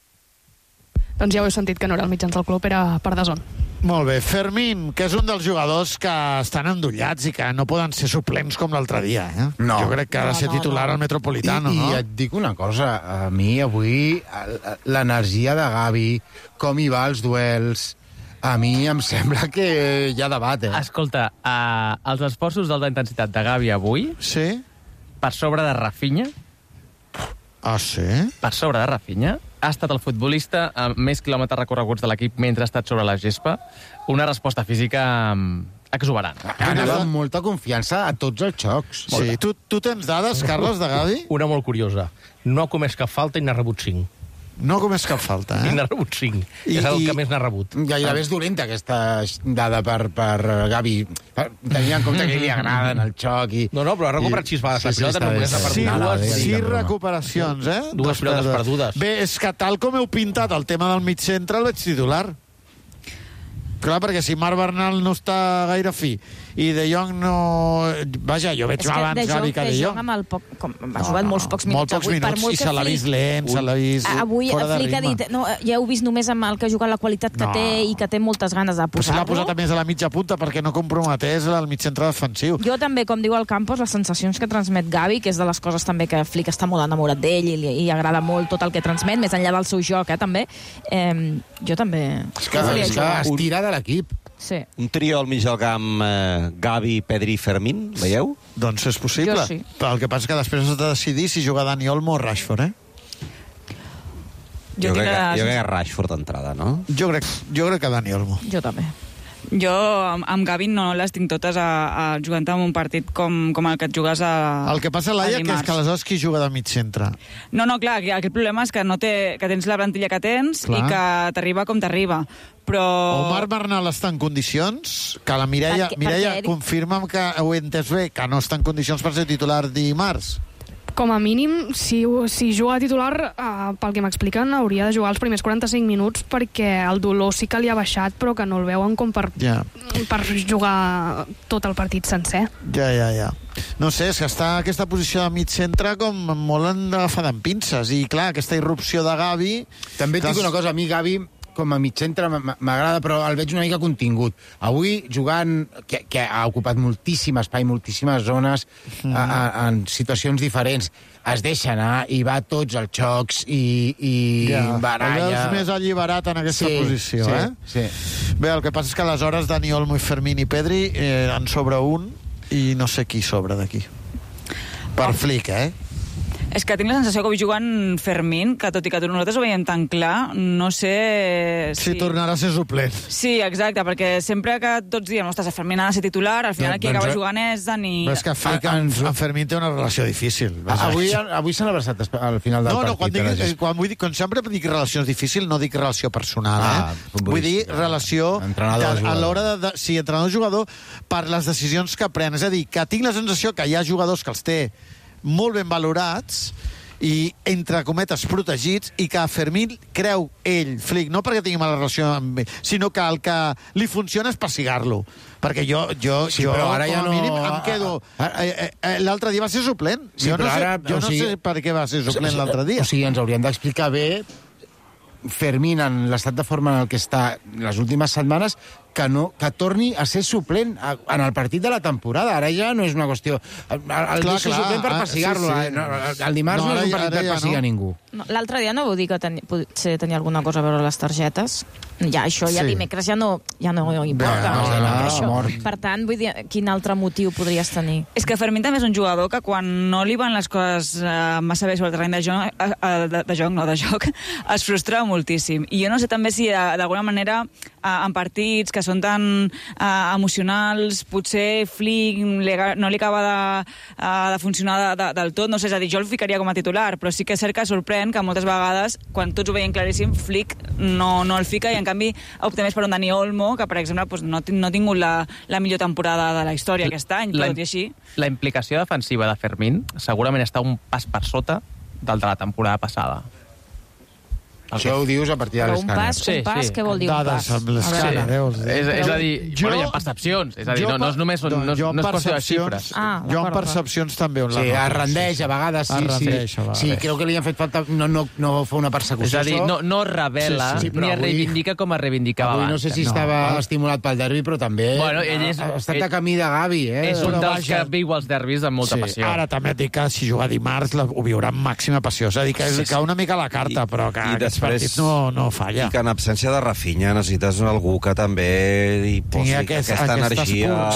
Doncs ja ho heu sentit, que no era el mitjans del club, era per DAZN. Molt bé. Fermín, que és un dels jugadors que estan endollats i que no poden ser suplents com l'altre dia. No. Jo crec que ha de ser titular al Metropolitano, no? I et dic una cosa, a mi avui l'energia de Gavi, com hi va als duels, a mi em sembla que hi ha debat, Escolta, els esforços d'alta intensitat de Gavi avui, per sobre de Rafinha... Ah, sí? Per sobre de Rafinha, ha estat el futbolista amb més quilòmetres recorreguts de l'equip mentre ha estat sobre la gespa. Una resposta física exuberant. Anava amb molta confiança a tots els xocs. Sí, tu tens dades, Carles, de Gavi? Una molt curiosa. No ha comès cap falta i n'ha rebut 5. No ha comès cap falta, I n'ha rebut 5. És el que més n'ha rebut. Gairebé és dolenta, aquesta dada per Gavi. Tenint en compte que li agrada en el xoc. No, però ha recuperat 6 vegades la pilota. Només ha perdut 6 recuperacions, 2 pilotes perdudes. Bé, és que tal com heu pintat el tema del mig centre, el veig titular. Clar, perquè si Marc Bernal no està gaire fi i De Jong no... Vaja, jo veig abans Gavi que De Jong. Ha jugat molts pocs minuts. Molt pocs minuts, i se l'ha vist lent, se l'ha vist avui fora de Flick ha ritme. dit, no, ja heu vist només amb el que ha jugat, la qualitat que té i que té moltes ganes de Però se l'ha posar-lo. posat a més a la mitja punta perquè no comprometés el mig centre defensiu. Jo també, com diu el Campos, les sensacions que transmet Gavi, que és de les coses també que Flick està molt enamorat d'ell i agrada molt tot el que transmet, més enllà del seu joc, també. Jo també... És que es tira de l'equip. Sí. Un trio al mig del camp, Gavi, Pedri i Fermín, veieu? Doncs és possible. Jo sí. Però el que passa és que després has de decidir si juga Dani Olmo o Rashford, Jo crec que Rashford d'entrada, no? Jo crec que Dani Olmo. Jo també. Jo amb Gavi no les tinc totes jugant en un partit com el que et jugues El que passa, Laia, que és que aleshores qui juga de mig centre? No, clar, aquest problema és que que tens la plantilla que tens i que t'arriba com t'arriba. Però... Omar Bernal està en condicions, que la Mireia confirma'm que ho he entès bé, que no està en condicions per ser titular dimarts. Com a mínim, si juga titular, pel que m'expliquen, hauria de jugar els primers 45 minuts perquè el dolor sí que li ha baixat, però que no el veuen com per jugar tot el partit sencer. Ja. No sé, és que està aquesta posició de mig centre com molt agafada amb pinces. I clar, aquesta irrupció de Gavi... També et dic una cosa, a mi Gavi com a mig centre m'agrada, però el veig una mica contingut. Avui, jugant, que ha ocupat moltíssim espai, moltíssimes zones, en situacions diferents, es deixa anar i va a tots els xocs i baralla. El veus més alliberat en aquesta posició, Sí. Bé, el que passa és que aleshores Dani Olmo i Fermín i Pedri en sobra un i no sé qui sobra d'aquí. Per Flick, És que tinc la sensació que avui jugant Fermín, que tot i que nosaltres ho veiem tan clar, no sé... Si tornarà a ser suplent. Sí, exacte, perquè sempre que tots diem, ostres, Fermín ha de ser titular, al final qui acaba jugant és Dani... Però és que Flick amb Fermín té una relació difícil. Avui s'han abraçat al final del partit. Quan sempre dic relacions difícils, no dic relació personal, Vull dir relació a l'hora de... Si entrenador-jugador, per les decisions que pren. És a dir, que tinc la sensació que hi ha jugadors que els té molt ben valorats i, entre cometes, protegits, i que Fermín creu ell, Flick, no perquè tingui mala relació amb ell, sinó que el que li funciona és passigar-lo. Perquè jo però ara ja com a mínim, em quedo... L'altre dia va ser suplent. Jo no sé per què va ser suplent l'altre dia. O sigui, ens hauríem d'explicar bé Fermín, en l'estat de forma en el que està les últimes setmanes, que torni a ser suplent en el partit de la temporada. Ara ja no és una qüestió... El deixa suplent per passigar-lo. El dimarts no és un partit per passigar ningú. L'altre dia no vau dir que potser tenia alguna cosa a veure les targetes? Ja, això ja dimecres ja no importa. Per tant, vull dir, quin altre motiu podries tenir? És que Fermín també és un jugador que quan no li van les coses massa bé sobre el terreny de joc, es frustra moltíssim. I jo no sé també si d'alguna manera en partits que són tan emocionals, potser Flick no li acaba de funcionar del tot, no sé, és a dir, jo el ficaria com a titular, però sí que és cert que sorprèn que moltes vegades, quan tots ho veien claríssim, Flick no el fica i en canvi opta més per un Dani Olmo, que per exemple no ha tingut la millor temporada de la història aquest any, tot i així. La implicació defensiva de Fermín segurament està un pas per sota del de la temporada passada. Això ho dius a partir de l'escàner. Un pas, què vol dir un pas? És a dir, hi ha percepcions. És a dir, no és només no és qüestió de xifres. Jo en percepcions també. Sí, es rendeix a vegades. Sí, creu que li han fet falta no fa una persecució. És a dir, no revela ni es reivindica com es reivindicava abans. No sé si estava estimulat pel derbi, però també ha estat de camí de Gavi. És un dels que viu els derbis amb molta passió. Ara també et dic que si juga dimarts ho viurà amb màxima passió. És a dir, que una mica a la carta, però que partits no falla. I que en absència de Rafinha necessites algú que també hi posi aquesta energia.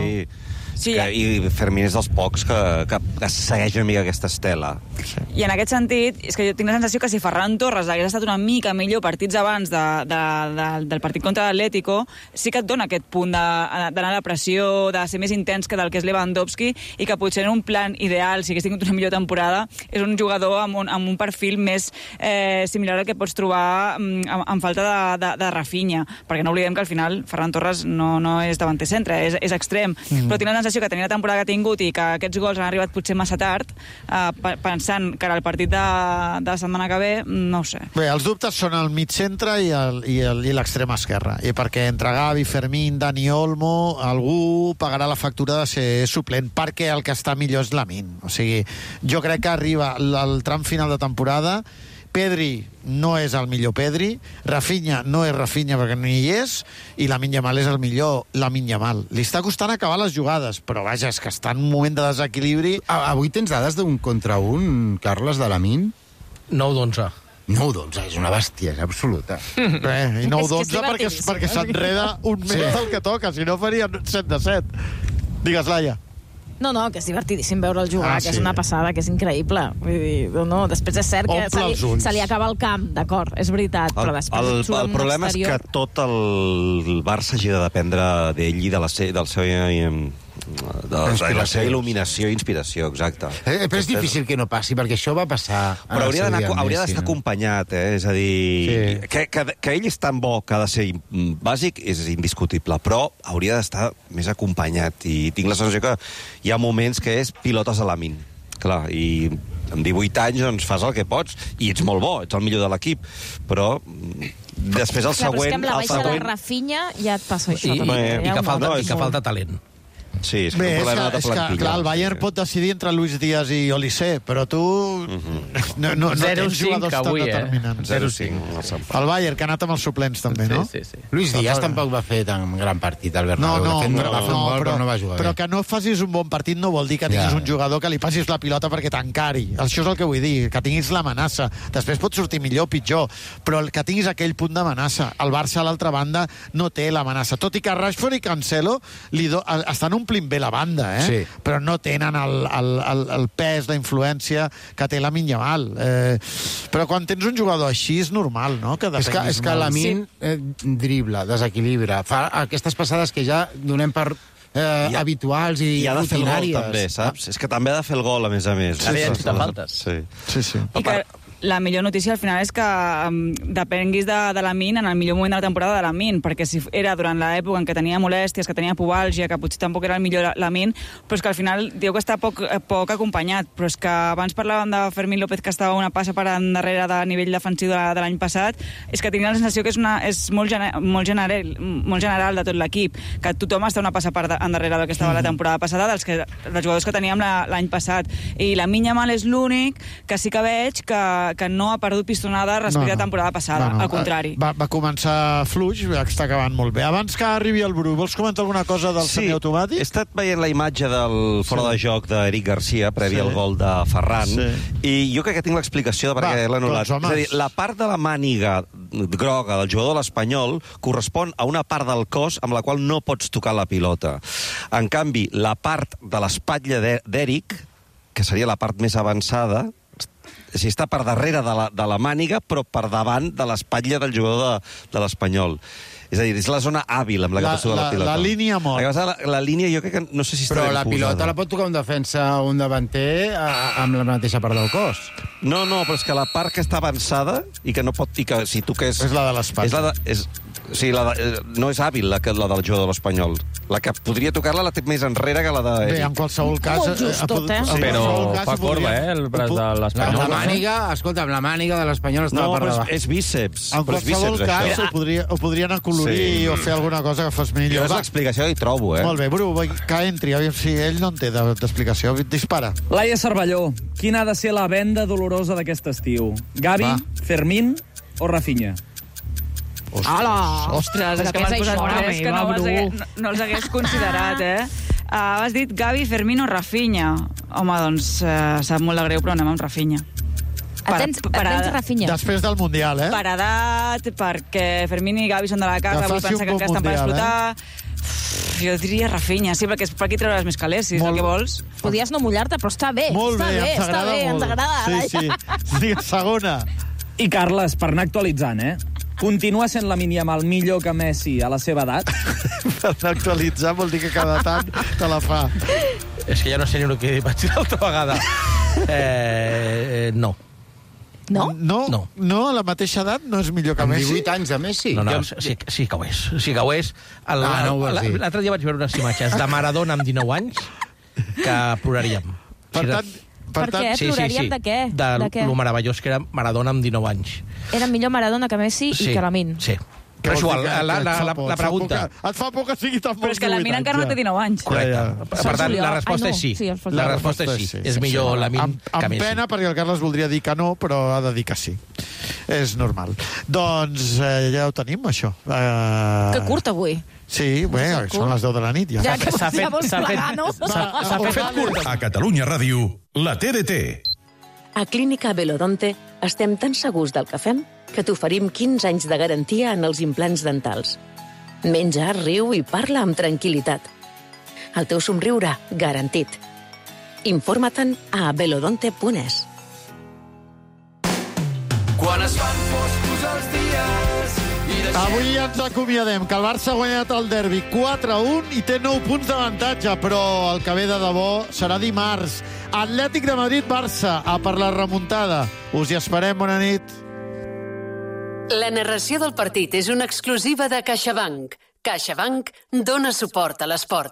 I Fermín és dels pocs que segueix una mica aquesta estela. I en aquest sentit, és que jo tinc la sensació que si Ferran Torres hagués estat una mica millor partits abans del partit contra l'Atlético, sí que et dona aquest punt d'anar a la pressió, de ser més intens que del que és Lewandowski, i que potser en un plan ideal, si hagués tingut una millor temporada, és un jugador amb un perfil més similar al que pots trobar amb falta de Rafinha, perquè no oblidem que al final Ferran Torres no és davanter centre, és extrem, però tinc la sensació que tenia la temporada que ha tingut i que aquests gols han arribat potser massa tard, pensant que era el partit de la setmana que ve, no ho sé. Bé, els dubtes són el mig centre i l'extrema esquerra. I perquè entre Gavi, Fermín, Dani Olmo, algú pagarà la factura de ser suplent, perquè el que està millor és Lamine. O sigui, jo crec que arriba al tram final de temporada. Pedri no és el millor Pedri, Rafinha no és Rafinha perquè no hi és, i Lamine Yamal és el millor Lamine Yamal. Li està costant acabar les jugades, però vaja, és que està en un moment de desequilibri. Avui tens dades d'un contra un, Carles, de Lamine? 9-11. 9-12, és una bèstia, és absoluta. I 9-12 perquè s'enreda un mes del que toca, si no farien 7-7. Digues, Laia. No, que és divertidíssim veure'l jugar, que és una passada, que és increïble. Vull dir, no, després és cert que se li acaba el camp, d'acord, és veritat, però després el problema és que tot el Barça hagi de dependre d'ell i de la seva il·luminació i inspiració, exacte. Però és difícil que no passi, perquè això va passar... Però hauria d'estar acompanyat, és a dir... Que ell és tan bo que ha de ser bàsic és indiscutible, però hauria d'estar més acompanyat, i tinc la sensació que hi ha moments que és pilotes a Lamine. Clar, i amb 18 anys doncs fas el que pots, i ets molt bo, ets el millor de l'equip, però... Després el següent... Però és que amb la baixa de Rafinha ja et passa això. I que falta talent. Sí, és un problema de plantilla. Clar, el Bayern pot decidir entre Luis Díaz i Olise, però tu no tens jugadors tan determinants. 0-5. El Bayern, que ha anat amb els suplents, també, no? Sí. Luis Díaz tampoc va fer tan gran partit al Bernabéu. Va fer un gol, però no va jugar bé. Però que no facis un bon partit no vol dir que tinguis un jugador que li passis la pilota perquè t'encari. Això és el que vull dir, que tinguis l'amenaça. Després pot sortir millor o pitjor, però que tinguis aquell punt d'amenaça. El Barça, a l'altra banda, no té l'amenaça. Tot i que Rashford i Cancelo estan omplint bé la banda, però no tenen el pes, la influència que té Lamine Yamal. Però quan tens un jugador així és normal, no? És que Lamine dribla, desequilibra, fa aquestes passades que ja donem per habituals i rutinàries. I ha de fer el gol, també, saps? És que també ha de fer el gol, a més a més. Ara ja ens te faltes. Sí. I que la millor notícia al final és que depenguis de Lamine en el millor moment de la temporada de Lamine, perquè si era durant l'època en què tenia molèsties, que tenia pubalgia, que potser tampoc era el millor Lamine, però és que al final diu que està poc acompanyat, però és que abans parlàvem de Fermín López, que estava una passa per endarrere de nivell defensiu de l'any passat, és que tenia la sensació que és molt general de tot l'equip, que tothom està una passa per endarrere del que estava la temporada passada, dels jugadors que teníem l'any passat, i Lamine Yamal és l'únic que sí que veig que no ha perdut pistonada respecte a la temporada passada, al contrari. Va començar fluix, està acabant molt bé. Abans que arribi el Bru, vols comentar alguna cosa del semiautomàtic? He estat veient la imatge del fora de joc d'Eric Garcia, previ al gol de Ferran, i jo crec que tinc l'explicació de per què l'ha anul·lat. És a dir, la part de la màniga groga del jugador de l'Espanyol correspon a una part del cos amb la qual no pots tocar la pilota. En canvi, la part de l'espatlla d'Eric, que seria la part més avançada, està per darrere de la màniga, però per davant de l'espatlla del jugador de l'Espanyol. És a dir, és la zona hàbil amb la que pots tocar la pilota. La línia mort. La línia jo crec que no sé si està ben posada. Però la pilota la pot tocar un defensa o un davanter amb la mateixa part del cos. No, però és que la part que està avançada i que no pot... I que si toqués... És la de l'espatlla. No és hàbil la del jugador de l'Espanyol. La que podria tocar-la la té més enrere que la de... Bé, en qualsevol cas... Molt just tot, Però fa corba, el braç de l'Espanyol. La màniga, escolta, amb la màniga de l'Espanyol estava per davant. No, és bíceps. En qualsevol cas ho podrien acolorir o fer alguna cosa que fos millor. Jo és l'explicació que hi trobo, Molt bé, Bru, que entri. Si ell no en té d'explicació, dispara. Laia Cervelló, quina ha de ser la venda dolorosa d'aquest estiu? Gavi, Fermín o Rafinha? Ostres, és que m'has posat tres que no els hagués considerat, Has dit Gavi, Fermín o Rafinha. Home, doncs sap molt de greu, però anem amb Rafinha. Tens Rafinha. Després del Mundial, Per edat, perquè Fermín i Gavi són de la casa, vull pensar que estan per explotar. Jo diria Rafinha, sí, perquè per aquí treuràs més calés, si és el que vols. Podies no mullar-te, però està bé. Molt bé, ens agrada. Sí. Segona. I Carles, per anar actualitzant, continua sent Lamine Yamal millor que Messi a la seva edat? Per actualitzar vol dir que cada tant te la fa. És que ja no sé ni el que vaig dir l'altra vegada. No. No? No, a la mateixa edat no és millor que Messi. Amb 18 anys de Messi. No, sí que ho és. Sí que ho és. no ho vols dir. L'altre dia vaig veure unes imatges de Maradona amb 19 anys que ploraríem. Per què? Ploraríem de què? De lo meravellós que era Maradona amb 19 anys. Era millor Maradona que Messi i que Lamine. Sí. Però és igual, la pregunta... Et fa por que sigui tan Però és que Lamine encara no té 19 anys. Correcte. Per tant, la resposta és sí. La resposta és sí. És millor Lamine que Messi. Amb pena, perquè el Carles voldria dir que no, però ha de dir que sí. És normal. Doncs ja ho tenim, això. Que curt avui. Sí, bé, són les 10 de la nit. Ja que ja vols plegar, no? S'ha fet curt. A Catalunya Ràdio, la TDT. A Clínica Belodonte estem tan segurs del que fem que t'oferim 15 anys de garantia en els implants dentals. Menja, riu i parla amb tranquil·litat. El teu somriure, garantit. Informa-te'n a belodonte.es. Quan es fan foscos els dies... Avui ens acomiadem, que el Barça ha guanyat el derbi 4-1 i té 9 punts d'avantatge, però el que ve de debò serà dimarts. Atlètic de Madrid-Barça, per la remuntada. Us hi esperem, bona nit. La narració del partit és una exclusiva de CaixaBank. CaixaBank dona suport a l'esport.